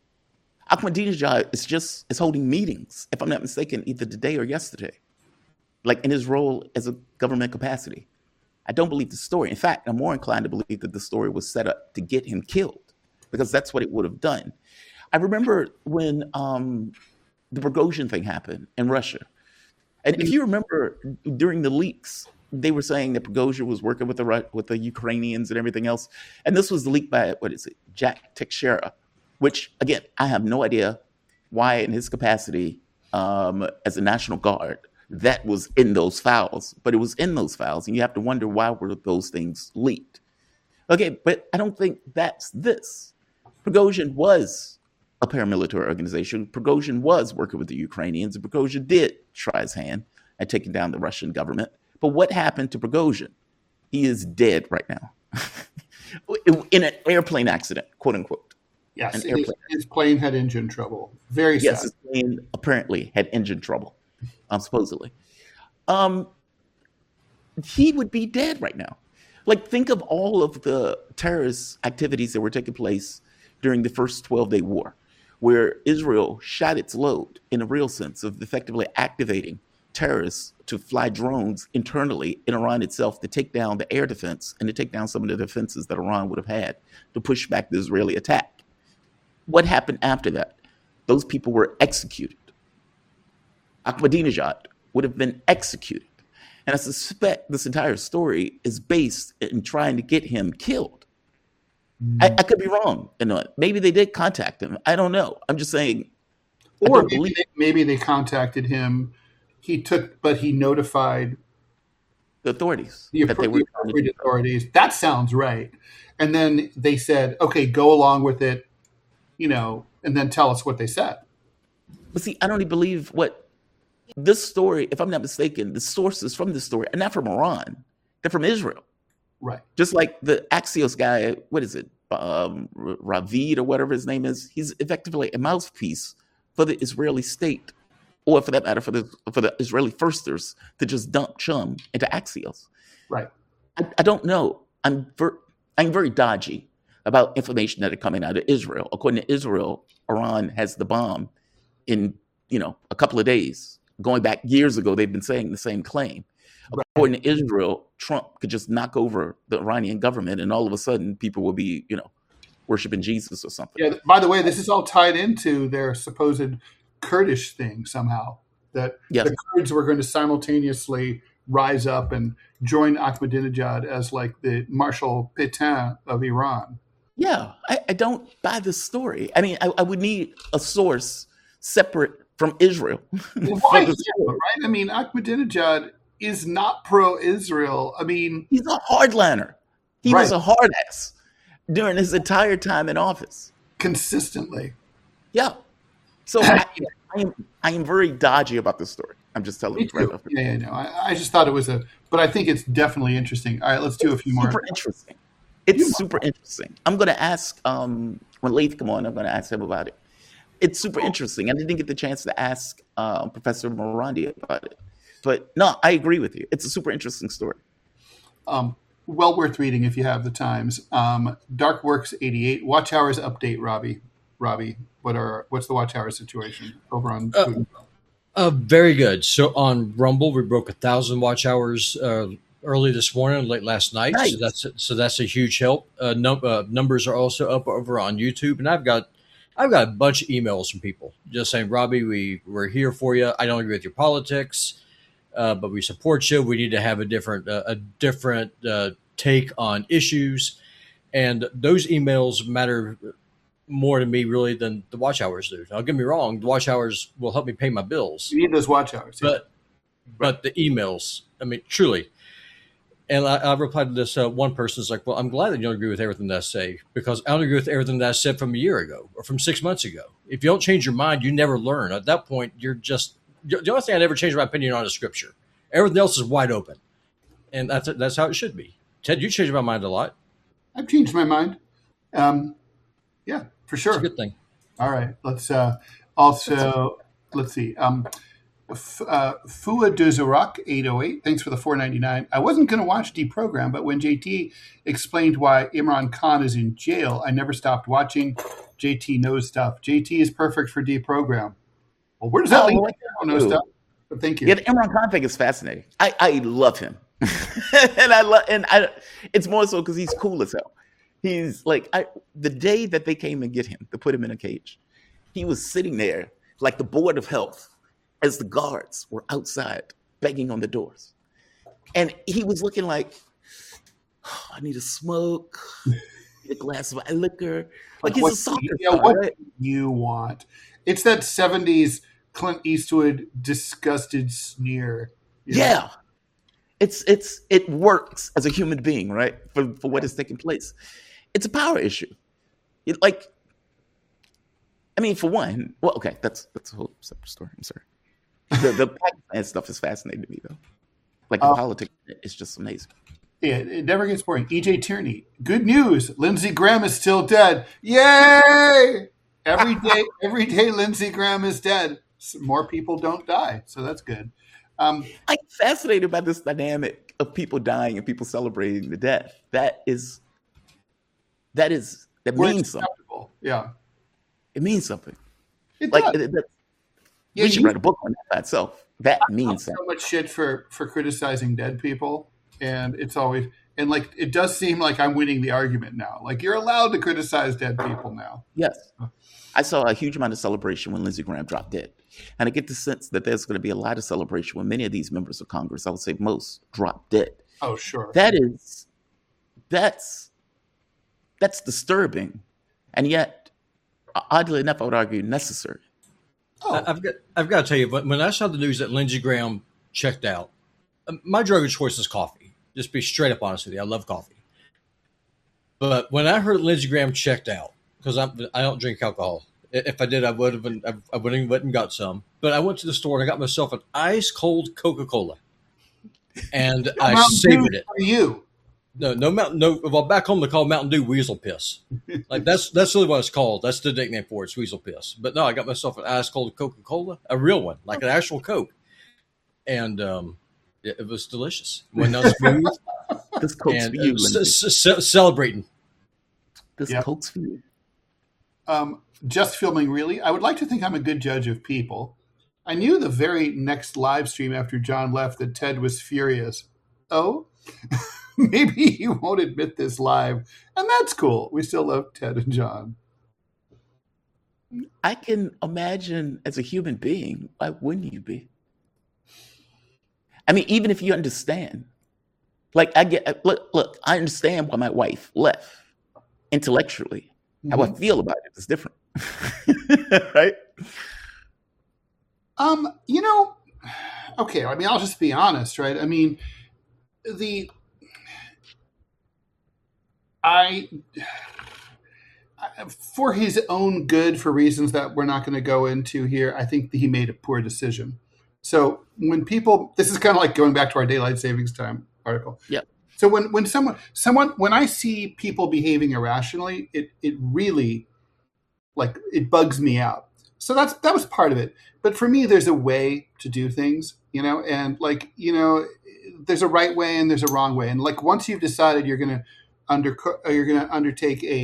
Ahmadinejad is just is holding meetings, if I'm not mistaken, either today or yesterday, like in his role as a government capacity. I don't believe the story. In fact, I'm more inclined to believe that the story was set up to get him killed, because that's what it would have done. I remember when um, the Prigozhin thing happened in Russia. And if you remember during the leaks, they were saying that Prigozhin was working with the Ru- with the Ukrainians and everything else. And this was leaked by, what is it, Jack Teixeira, which, again, I have no idea why in his capacity um, as a National Guard that was in those files. But it was in those files, and you have to wonder why were those things leaked. Okay, but I don't think that's this. Prigozhin was a paramilitary organization. Prigozhin was working with the Ukrainians, and Prigozhin did try his hand at taking down the Russian government. But what happened to Prigozhin? He is dead right now in an airplane accident, quote unquote. Yes, An his, airplane. his plane had engine trouble. Very Yes, sad. his plane apparently had engine trouble, um, supposedly. Um, he would be dead right now. Like, think of all of the terrorist activities that were taking place during the first twelve-day war, where Israel shot its load in a real sense of effectively activating terrorists to fly drones internally in Iran itself to take down the air defense and to take down some of the defenses that Iran would have had to push back the Israeli attack. What happened after that? Those people were executed. Ahmadinejad would have been executed. And I suspect this entire story is based in trying to get him killed. I, I could be wrong. You know, maybe they did contact him. I don't know. I'm just saying. I Or don't maybe believe they, maybe they contacted him. He took, but he notified the authorities the that they were appro- trying to appropriate do that. authorities. That sounds right. And then they said, okay, go along with it, you know, and then tell us what they said. But see, I don't even believe what this story, if I'm not mistaken, the sources from this story are not from Iran. They're from Israel. Right. Just like the Axios guy, what is it, um, Ravid or whatever his name is, he's effectively a mouthpiece for the Israeli state, or for that matter, for the for the Israeli firsters to just dump chum into Axios. Right. I, I don't know. I'm ver- I'm very dodgy about information that are coming out of Israel. According to Israel, Iran has the bomb in, you know, a couple of days. Going back years ago, they've been saying the same claim. Right. According to Israel, Trump could just knock over the Iranian government, and all of a sudden, people will be, you know, worshiping Jesus or something. Yeah. By the way, this is all tied into their supposed Kurdish thing somehow. That Yes. the Kurds were going to simultaneously rise up and join Ahmadinejad as like the Marshal Pétain of Iran. Yeah, I, I don't buy this story. I mean, I, I would need a source separate from Israel. Well, for why this is story. it, right? I mean, Ahmadinejad is not pro-Israel. I mean, He's a hardliner. He was Right. a hard ass during his entire time in office. consistently. Yeah. So I, I am I am very dodgy about this story. I'm just telling Me you right too. off the Yeah, yeah, no. I, I just thought it was a, but I think it's definitely interesting. All right, let's do a few more. Super interesting. It's super interesting. I'm going to ask um, when Lath come on. I'm going to ask him about it. It's super interesting. I didn't get the chance to ask uh, Professor Morandi about it, but no, I agree with you. It's a super interesting story. Um, well worth reading if you have the times. Um, Dark Works eighty-eight. Watch Hours update, Robbie. Robbie? What are what's the Watchtower situation over on Uh, Food and Film? Uh, very good. So on Rumble, we broke a thousand watch hours uh, early this morning, late last night. Nice. So that's so that's a huge help. Uh, num- uh, numbers are also up over on YouTube, and I've got I've got a bunch of emails from people just saying, Robbie, we we're here for you. I don't agree with your politics, uh, but we support you. We need to have a different uh, a different uh, take on issues, and those emails matter more to me really than the watch hours do. Now, get me wrong, the watch hours will help me pay my bills, You need those watch hours. yeah. but but the emails, I mean, truly. And I, I replied to this uh, one person is like, well, I'm glad that you don't agree with everything that I say, because I don't agree with everything that I said from a year ago or from six months ago. If you don't change your mind, you never learn. At that point, you're just the only thing I never changed my opinion on is scripture. Everything else is wide open, and that's that's how it should be. Ted, you changed my mind a lot. I've changed my mind. Um, yeah, for It's a sure. good thing. All right. Let's uh, also let's see. Um, F- uh, Fua de Zorak eight oh eight. Thanks for the four ninety-nine. I wasn't going to watch Deprogram, but when J T explained why Imran Khan is in jail, I never stopped watching. J T knows stuff. J T is perfect for Deprogram. Well, where does that Oh, leave? what I don't know you? stuff. But thank you. Yeah, the Imran Khan thing is fascinating. I, I love him, and I love and I. It's more so because he's cool as hell. He's like I. The day that they came and get him to put him in a cage, he was sitting there like the board of health, as the guards were outside begging on the doors, and he was looking like, oh, I need a smoke, need a glass of liquor. Like he's what, a soccer yeah, star, what right? do you want? It's that seventies Clint Eastwood disgusted sneer. you know? Yeah. It's it's it works as a human being, right? For for what is taking place. It's a power issue. It, like I mean, for one, well, okay, that's that's a whole separate story. I'm sorry. The the Pakistan stuff is fascinating to me though. Like the Uh, politics is just amazing. Yeah, it never gets boring. E J Tierney. Good news. Lindsey Graham is still dead. Yay! Every day, every day Lindsey Graham is dead. More people don't die. So that's good. Um, I'm fascinated by this dynamic of people dying and people celebrating the death. That is that is that where means it's something. acceptable. Yeah. It means something. It Like does. it, that, Yeah, we should you write a book on that by itself. That means so something. much shit for, for criticizing dead people. And it's always, and like, it does seem like I'm winning the argument now. Like, you're allowed to criticize dead people now. Yes. I saw a huge amount of celebration when Lindsey Graham dropped dead. And I get the sense that there's going to be a lot of celebration when many of these members of Congress, I would say most, drop dead. Oh, sure. That is, that's, that's disturbing. And yet, oddly enough, I would argue necessary. Oh, I- I've got I've got to tell you, but when I saw the news that Lindsey Graham checked out, um, my drug of choice is coffee. Just be straight up honest with you, I love coffee. But when I heard Lindsey Graham checked out, because I I don't drink alcohol. I- If I did, I would have been I would have went and got some. But I went to the store and I got myself an ice cold Coca Cola, and I Mountain savored Dew it. for you. No, no Mountain. No, well, back home they call Mountain Dew Weasel Piss. Like that's that's really what it's called. That's the nickname for it. It's Weasel Piss. But no, I got myself an ice cold Coca Cola, a real one, like an actual Coke, and um, it, it was delicious. Went down smooth This Coke's and for you, uh, ce- Lindsey. ce- celebrating. This Yeah. Coke's for you. Um, just filming, really. I would like to think I'm a good judge of people. I knew the very next live stream after John left that Ted was furious. Oh, maybe he won't admit this live, and that's cool. We still love Ted and John. I can imagine as a human being, why wouldn't you be? I mean, even if you understand, like I get, look, look, I understand why my wife left intellectually. How I feel about it is different, right? Um, you know, okay. I mean, I'll just be honest, right? I mean, the I for his own good, for reasons that we're not going to go into here, I think that he made a poor decision. So when people, this is kind of like going back to our daylight savings time article. Yep. So when, when someone, someone, when I see people behaving irrationally, it, it really, like, it bugs me out. So that's, that was part of it. But for me, there's a way to do things, you know, and like, you know, there's a right way and there's a wrong way. And like, once you've decided you're going to under, you're going to undertake a,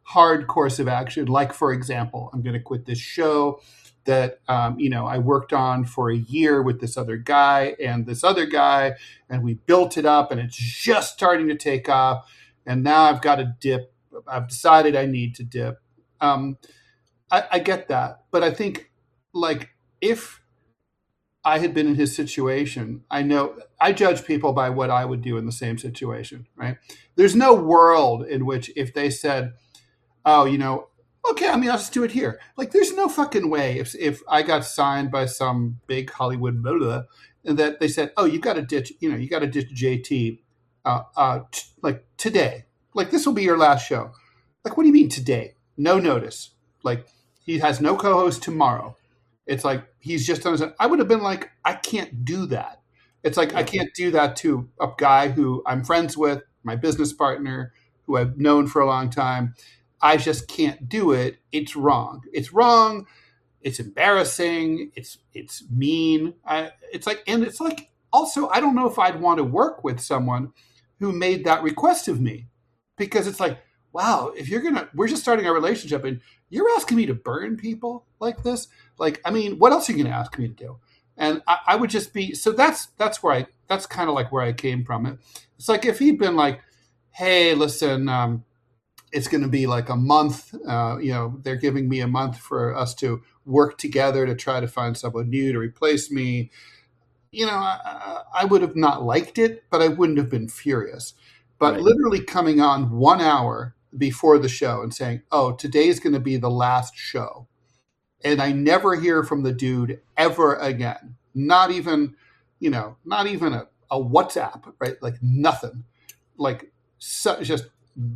hard course of action. Like, for example, I'm going to quit this show that, um, you know, I worked on for a year with this other guy and this other guy, and we built it up and it's just starting to take off. And now I've got to dip. I've decided I need to dip. Um, I, I get that. But I think, like, if I had been in his situation, I know I judge people by what I would do in the same situation, right? There's no world in which if they said, oh, you know, okay, I mean, I'll just do it here. Like, there's no fucking way if if I got signed by some big Hollywood blah, blah, and that they said, oh, you got to ditch, you know, you got to ditch J T, uh, uh, t- like today. Like, this will be your last show. Like, what do you mean today? No notice. Like, he has no co-host tomorrow. It's like he's just on his own. I would have been like, I can't do that. It's like, I can't do that to a guy who I'm friends with, my business partner, who I've known for a long time. I just can't do it. It's wrong. It's wrong. It's embarrassing. It's it's mean. I, it's like, and it's like, also, I don't know if I'd want to work with someone who made that request of me, because it's like, wow, if you're gonna, we're just starting our relationship and you're asking me to burn people like this. Like, I mean, what else are you gonna ask me to do? And I, I would just be, so that's that's where I, that's kind of like where I came from. It. It's like if he'd been like, hey, listen. Um, It's going to be like a month, uh, you know, they're giving me a month for us to work together to try to find someone new to replace me. You know, I, I would have not liked it, but I wouldn't have been furious. But right. Literally coming on one hour before the show and saying, oh, today's going to be the last show. And I never hear from the dude ever again. Not even, you know, not even a, a WhatsApp, right? Like nothing. Like so, just...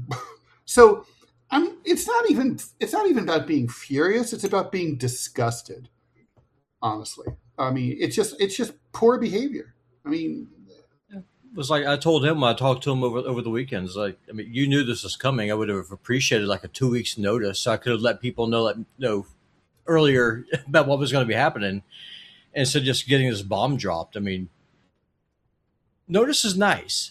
So I'm, it's not even it's not even about being furious. It's about being disgusted. Honestly, I mean, it's just it's just poor behavior. I mean, it was like I told him when I talked to him over over the weekends. Like, I mean, you knew this was coming. I would have appreciated like a two weeks notice, so I could have let people know, like, you know, earlier about what was going to be happening, instead of just getting this bomb dropped. I mean, notice is nice.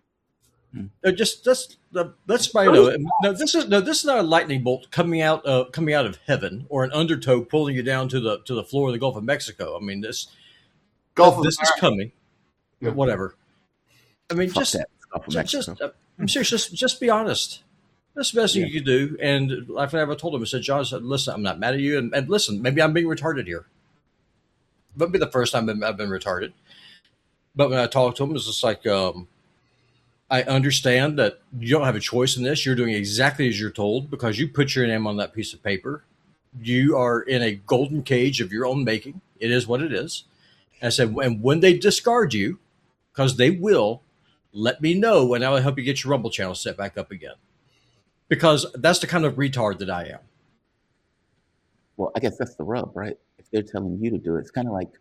Uh, just just uh, let's know. No, this is no. This is not a lightning bolt coming out uh, coming out of heaven, or an undertow pulling you down to the to the floor of the Gulf of Mexico. I mean, this Gulf uh, this is coming. Yeah. Whatever. I mean, Fuck just just, just uh, I'm serious. Just just be honest. That's the best yeah. thing you can do. And like I told him, I said, John, I said, listen, I'm not mad at you, and, and listen, maybe I'm being retarded here. But be the first time I've been, I've been retarded. But when I talked to him, it was just like. Um, I understand that you don't have a choice in this. You're doing exactly as you're told because you put your name on that piece of paper. You are in a golden cage of your own making. It is what it is. And I said, and when they discard you, because they will, let me know, and I will help you get your Rumble channel set back up again. Because that's the kind of retard that I am. Well, I guess that's the rub, right? If they're telling you to do it, it's kind of like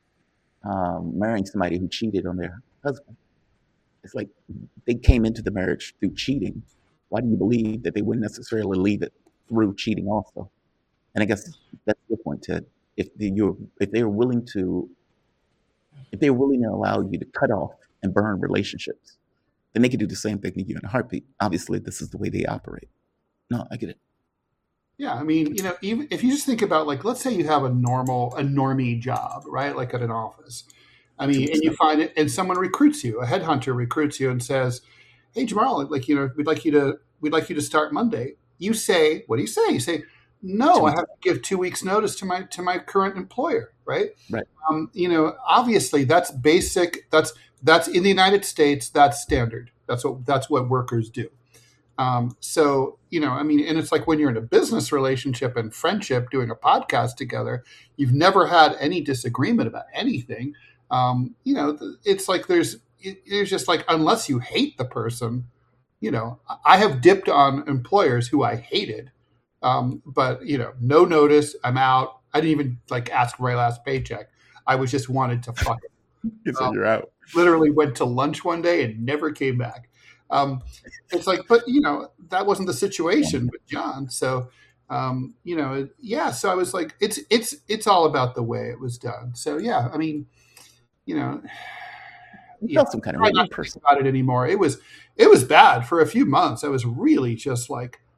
um, marrying somebody who cheated on their husband. It's like they came into the marriage through cheating. Why do you believe that they wouldn't necessarily leave it through cheating also? And I guess that's the point, Ted. If they, you're, if they were willing to, if they were willing to allow you to cut off and burn relationships, then they could do the same thing to you in a heartbeat. Obviously, this is the way they operate. No, I get it. Yeah, I mean, you know, even if you just think about, like, let's say you have a normal, a normie job, right? Like at an office. I mean, and you find it, and someone recruits you, a headhunter recruits you and says, hey, Jamal, like, you know, we'd like you to, we'd like you to start Monday. You say, what do you say? You say, no, I have to give two weeks notice to my, to my current employer. Right. Right. Um, you know, obviously that's basic. That's, that's in the United States. That's standard. That's what, that's what workers do. Um, so, you know, I mean, and it's like when you're in a business relationship and friendship doing a podcast together, you've never had any disagreement about anything. Um, you know, it's like there's there's just like, unless you hate the person, you know, I have dipped on employers who I hated, um, but, you know, no notice, I'm out. I didn't even like ask for my last paycheck. I was just wanted to fuck it. um, you're out. Literally went to lunch one day and never came back. Um, it's like, but, you know, that wasn't the situation with John. So, um, you know, yeah. So I was like, it's it's it's all about the way it was done. So, yeah, I mean, you know, you felt some kind of I'm not person about it anymore. It was, it was bad for a few months. I was really just like,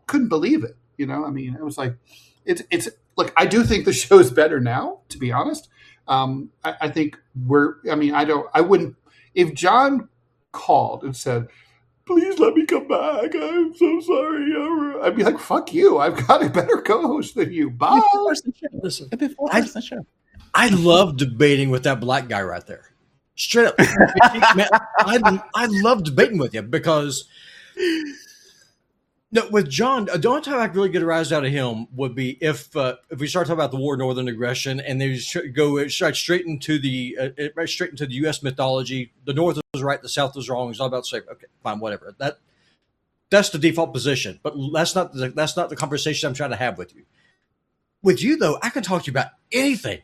couldn't believe it. You know, I mean, it was like, it's, it's, look, I do think the show's better now, to be honest. Um, I, I think we're, I mean, I don't, I wouldn't, if John called and said, please let me come back, I'm so sorry, I'd be like, fuck you, I've got a better co-host than you. Bye. Listen, I, I love debating with that black guy right there. Straight up. Man, I, I love debating with you because no, with John, the only time I could really get a rise out of him would be if uh, if we start talking about the war, northern aggression, and they just go straight into the uh, right straight into the U S mythology. The North was right, the South was wrong. It's all about to say, okay, fine, whatever. That that's the default position, but that's not the, that's not the conversation I'm trying to have with you. With you though, I can talk to you about anything.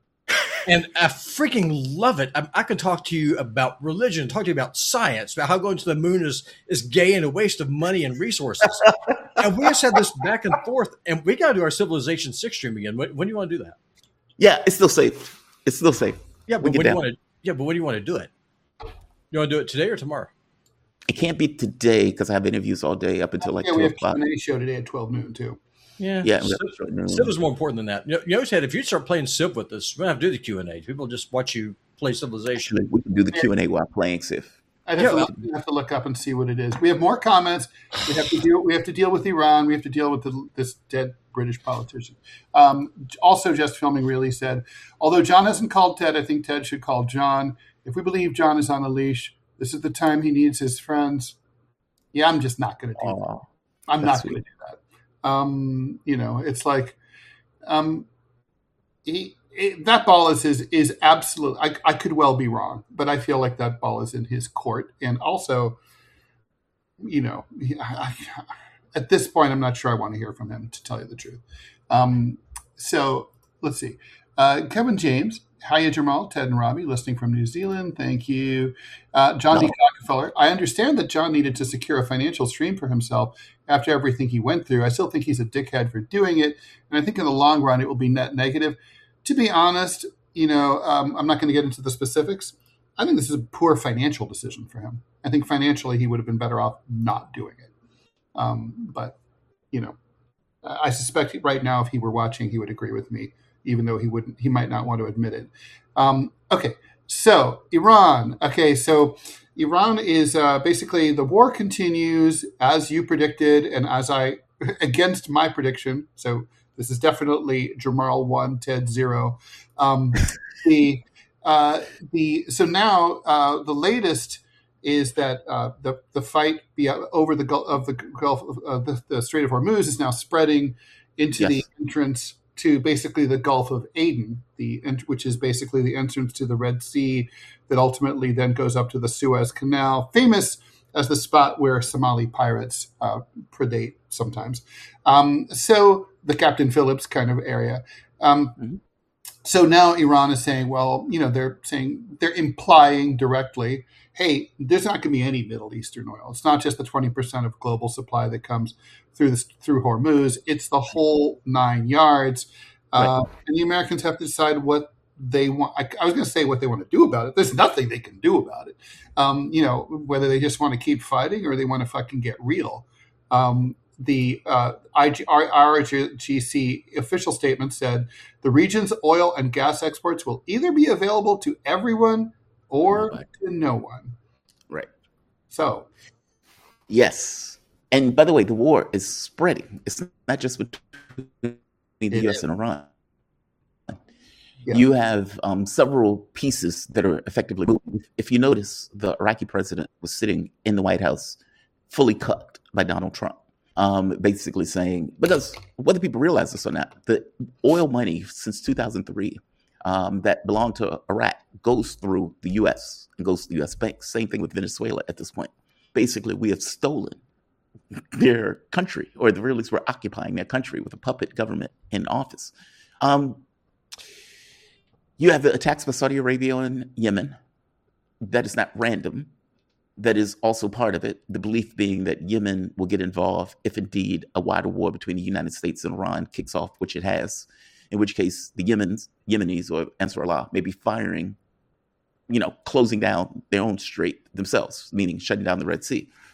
And I freaking love it. I, I can talk to you about religion, talk to you about science, about how going to the moon is, is gay and a waste of money and resources. And we just had this back and forth, and we got to do our Civilization six stream again. When, when do you want to do that? Yeah, it's still safe. It's still safe. Yeah, but when do you want to? Yeah, but when do you want to do it? You want to do it today or tomorrow? It can't be today because I have interviews all day up until like yeah, two we have o'clock. Q and A show today at twelve noon too. Yeah, yeah. Civ, Civ is more important than that. You, you always had if you start playing Civ with us, we don't have to do the Q and A. People just watch you play Civilization. Actually, we can do the Q and A while playing Civ. I'd have, yeah, to look, have to look up and see what it is. We have more comments. We have to deal. We have to deal with Iran. We have to deal with the, this dead British politician. Um, also, Just Filming really said, although John hasn't called Ted, I think Ted should call John. If we believe John is on a leash, this is the time he needs his friends. Yeah, I'm just not going to do oh, that. I'm not going to do that. Um, you know, it's like um, he, it, that ball is his, is absolute. I, I could well be wrong, but I feel like that ball is in his court. And also, you know, I, I, at this point, I'm not sure I want to hear from him, to tell you the truth. Um, so let's see. Uh, Kevin James. Hiya, Jamal, Ted, and Robbie, listening from New Zealand. Thank you. Uh, John no. D. Rockefeller. I understand that John needed to secure a financial stream for himself after everything he went through. I still think he's a dickhead for doing it, and I think in the long run it will be net negative. To be honest, you know, um, I'm not going to get into the specifics. I think this is a poor financial decision for him. I think financially he would have been better off not doing it. Um, but, you know, I suspect right now if he were watching, he would agree with me, even though he wouldn't, he might not want to admit it. Um, okay, so Iran. Okay, so Iran is uh, basically the war continues as you predicted, and as I against my prediction. So this is definitely Jamal one, Ted zero. Um, the uh, the so now uh, the latest is that uh, the the fight be over the Gulf of the Gulf of uh, the, the Strait of Hormuz is now spreading into yes. the entrance to basically the Gulf of Aden, the which is basically the entrance to the Red Sea that ultimately then goes up to the Suez Canal, famous as the spot where Somali pirates uh, predate sometimes. Um, so the Captain Phillips kind of area. Um, mm-hmm. So now Iran is saying, well, you know, they're saying, they're implying directly, hey, there's not going to be any Middle Eastern oil. It's not just the twenty percent of global supply that comes through this, through Hormuz. It's the whole nine yards. Uh, right. And the Americans have to decide what they want. I, I was going to say what they want to do about it. There's nothing they can do about it. Um, you know, whether they just want to keep fighting or they want to fucking get real. Um, the uh, I G, R G C official statement said the region's oil and gas exports will either be available to everyone or right. to no one. Right. So. Yes. And by the way, the war is spreading. It's not just between the it U S is. and Iran. Yeah. You have um, several pieces that are effectively moving. If you notice, the Iraqi president was sitting in the White House fully cut by Donald Trump, um, basically saying, because whether people realize this or not, the oil money since two thousand three um, that belonged to Iraq goes through the U S and goes to the U S banks. Same thing with Venezuela at this point. Basically, we have stolen their country, or the realists were occupying their country with a puppet government in office. Um, you have the attacks by Saudi Arabia on Yemen. That is not random. That is also part of it. The belief being that Yemen will get involved if indeed a wider war between the United States and Iran kicks off, which it has, in which case the Yemens, Yemenis or Ansar Allah may be firing, you know, closing down their own strait themselves, meaning shutting down the Red Sea.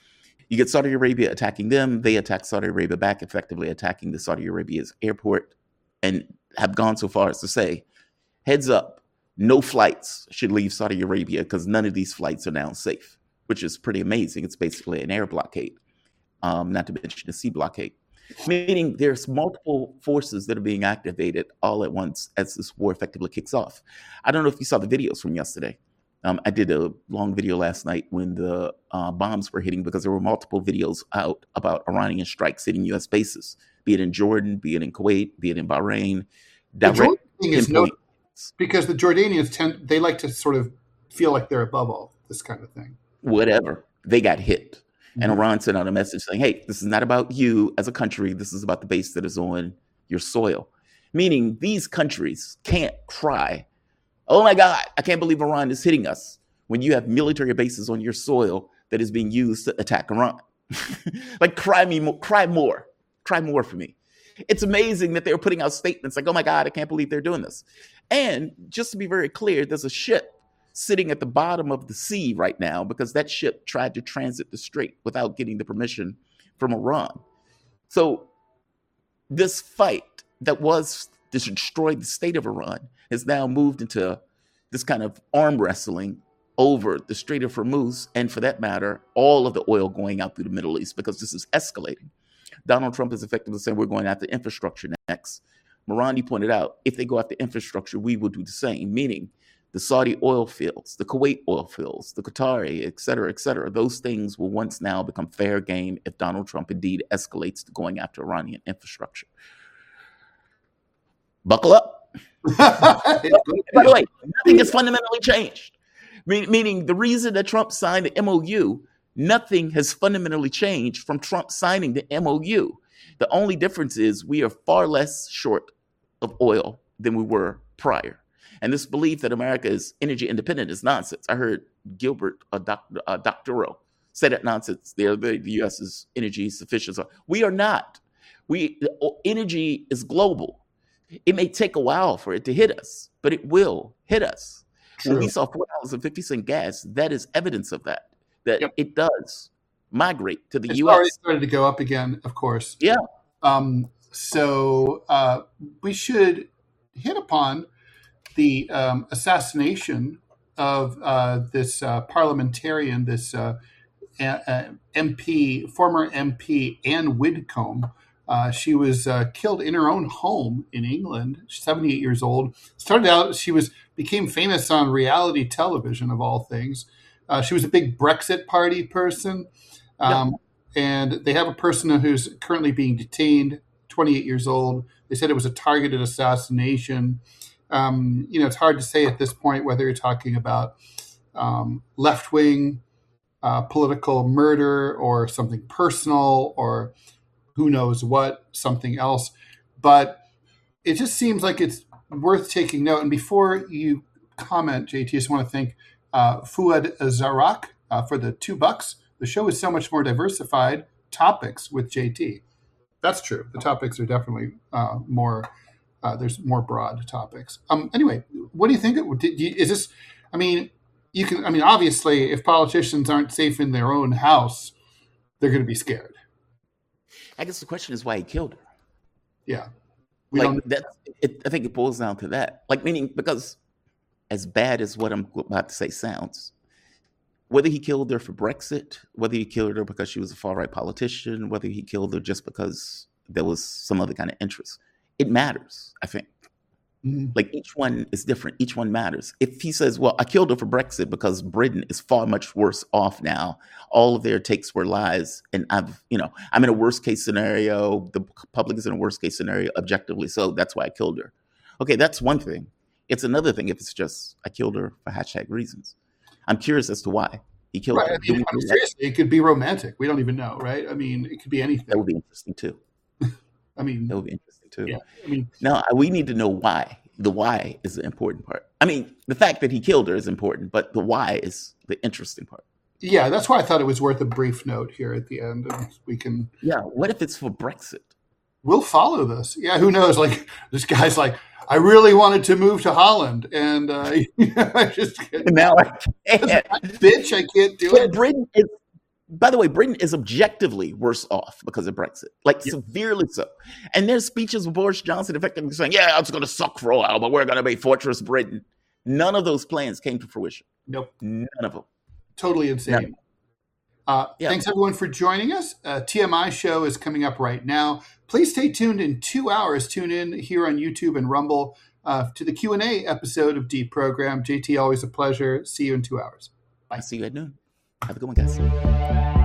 You get Saudi Arabia attacking them. They attack Saudi Arabia back, effectively attacking the Saudi Arabia's airport, and have gone so far as to say, heads up, no flights should leave Saudi Arabia because none of these flights are now safe, which is pretty amazing. It's basically an air blockade, um, not to mention a sea blockade. Meaning there's multiple forces that are being activated all at once as this war effectively kicks off. I don't know if you saw the videos from yesterday. Um, I did a long video last night when the uh, bombs were hitting, because there were multiple videos out about Iranian strikes hitting U S bases, be it in Jordan, be it in Kuwait, be it in Bahrain. The Jordan thing is no, because the Jordanians tend, they like to sort of feel like they're above all this kind of thing. Whatever. They got hit. And Iran sent out a message saying, hey, this is not about you as a country. This is about the base that is on your soil. Meaning these countries can't cry, oh my God, I can't believe Iran is hitting us, when you have military bases on your soil that is being used to attack Iran. Like, cry me more, cry more, cry more for me. It's amazing that they're putting out statements like, oh my God, I can't believe they're doing this. And just to be very clear, there's a ship sitting at the bottom of the sea right now because that ship tried to transit the strait without getting the permission from Iran. So this fight that was to destroy the state of Iran has now moved into this kind of arm wrestling over the Strait of Hormuz, and for that matter, all of the oil going out through the Middle East, because this is escalating. Donald Trump is effectively saying we're going after infrastructure next. Morandi pointed out, if they go after infrastructure, we will do the same, meaning the Saudi oil fields, the Kuwait oil fields, the Qatari, et cetera, et cetera. Those things will once now become fair game if Donald Trump indeed escalates to going after Iranian infrastructure. Buckle up. By the way, nothing has fundamentally changed. Meaning the reason that Trump signed the M O U, nothing has fundamentally changed from Trump signing the M O U. The only difference is we are far less short of oil than we were prior. And this belief that America is energy independent is nonsense. I heard Gilbert, a doctor, a doctoral, say that nonsense. The, the U S is energy sufficient. We are not. We energy is global. It may take a while for it to hit us, but it will hit us. True. When we saw four dollars and fifty cents gas, that is evidence of that, that yep. It does migrate to the it's U S. It's already started to go up again, of course. Yeah. Um, so uh, we should hit upon the um, assassination of uh, this uh, parliamentarian, this uh, a- M P, former M P Anne Widdecombe. Uh, she was uh, killed in her own home in England. She's seventy-eight years old. Started out, she was became famous on reality television, of all things. Uh, she was a big Brexit Party person. Um, yep. And they have a person who's currently being detained, twenty-eight years old. They said it was a targeted assassination. Um, you know, it's hard to say at this point whether you're talking about um, left-wing uh, political murder or something personal or who knows what, something else. But it just seems like it's worth taking note. And before you comment, J T, I just want to thank uh, Fuad Zarak uh, for the two bucks. The show is so much more diversified topics with J T. That's true. The topics are definitely uh, more, uh, there's more broad topics. Um, anyway, what do you think? It, did you, is this, I mean, you can, I mean, obviously, if politicians aren't safe in their own house, they're going to be scared. I guess the question is why he killed her. Yeah. We like don't... that, it, I think it boils down to that. Like, meaning, because as bad as what I'm about to say sounds, whether he killed her for Brexit, whether he killed her because she was a far-right politician, whether he killed her just because there was some other kind of interest, it matters, I think. Mm-hmm. Like, each one is different. Each one matters. If he says, well, I killed her for Brexit because Britain is far much worse off now. All of their takes were lies. And I've, you know, I'm in a worst case scenario. The public is in a worst case scenario, objectively. So that's why I killed her. Okay, that's one thing. It's another thing if it's just, I killed her for hashtag reasons. I'm curious as to why he killed right. her. I mean, I mean, seriously, it could be romantic. We don't even know, right? I mean, it could be anything. That would be interesting too. I mean, that would be interesting too. Yeah. I mean, now we need to know why. The why is the important part. I mean, the fact that he killed her is important, but the why is the interesting part. Yeah, that's why I thought it was worth a brief note here at the end. And we can. Yeah. What if it's for Brexit? We'll follow this. Yeah. Who knows? Like, this guy's like, I really wanted to move to Holland, and uh, I just now I can't. Bitch, I can't do but it. Britain is By the way, Britain is objectively worse off because of Brexit, like Yep. severely so. And there's speeches of Boris Johnson effectively saying, yeah, it's going to suck for a while, but we're going to be Fortress Britain. None of those plans came to fruition. Nope. None of them. Totally insane. Uh, Yeah. Thanks, everyone, for joining us. Uh, T M I show is coming up right now. Please stay tuned in two hours. Tune in here on YouTube and Rumble uh, to the Q and A episode of Deprogram. J T, always a pleasure. See you in two hours. I see you at noon. Have a good one, guys.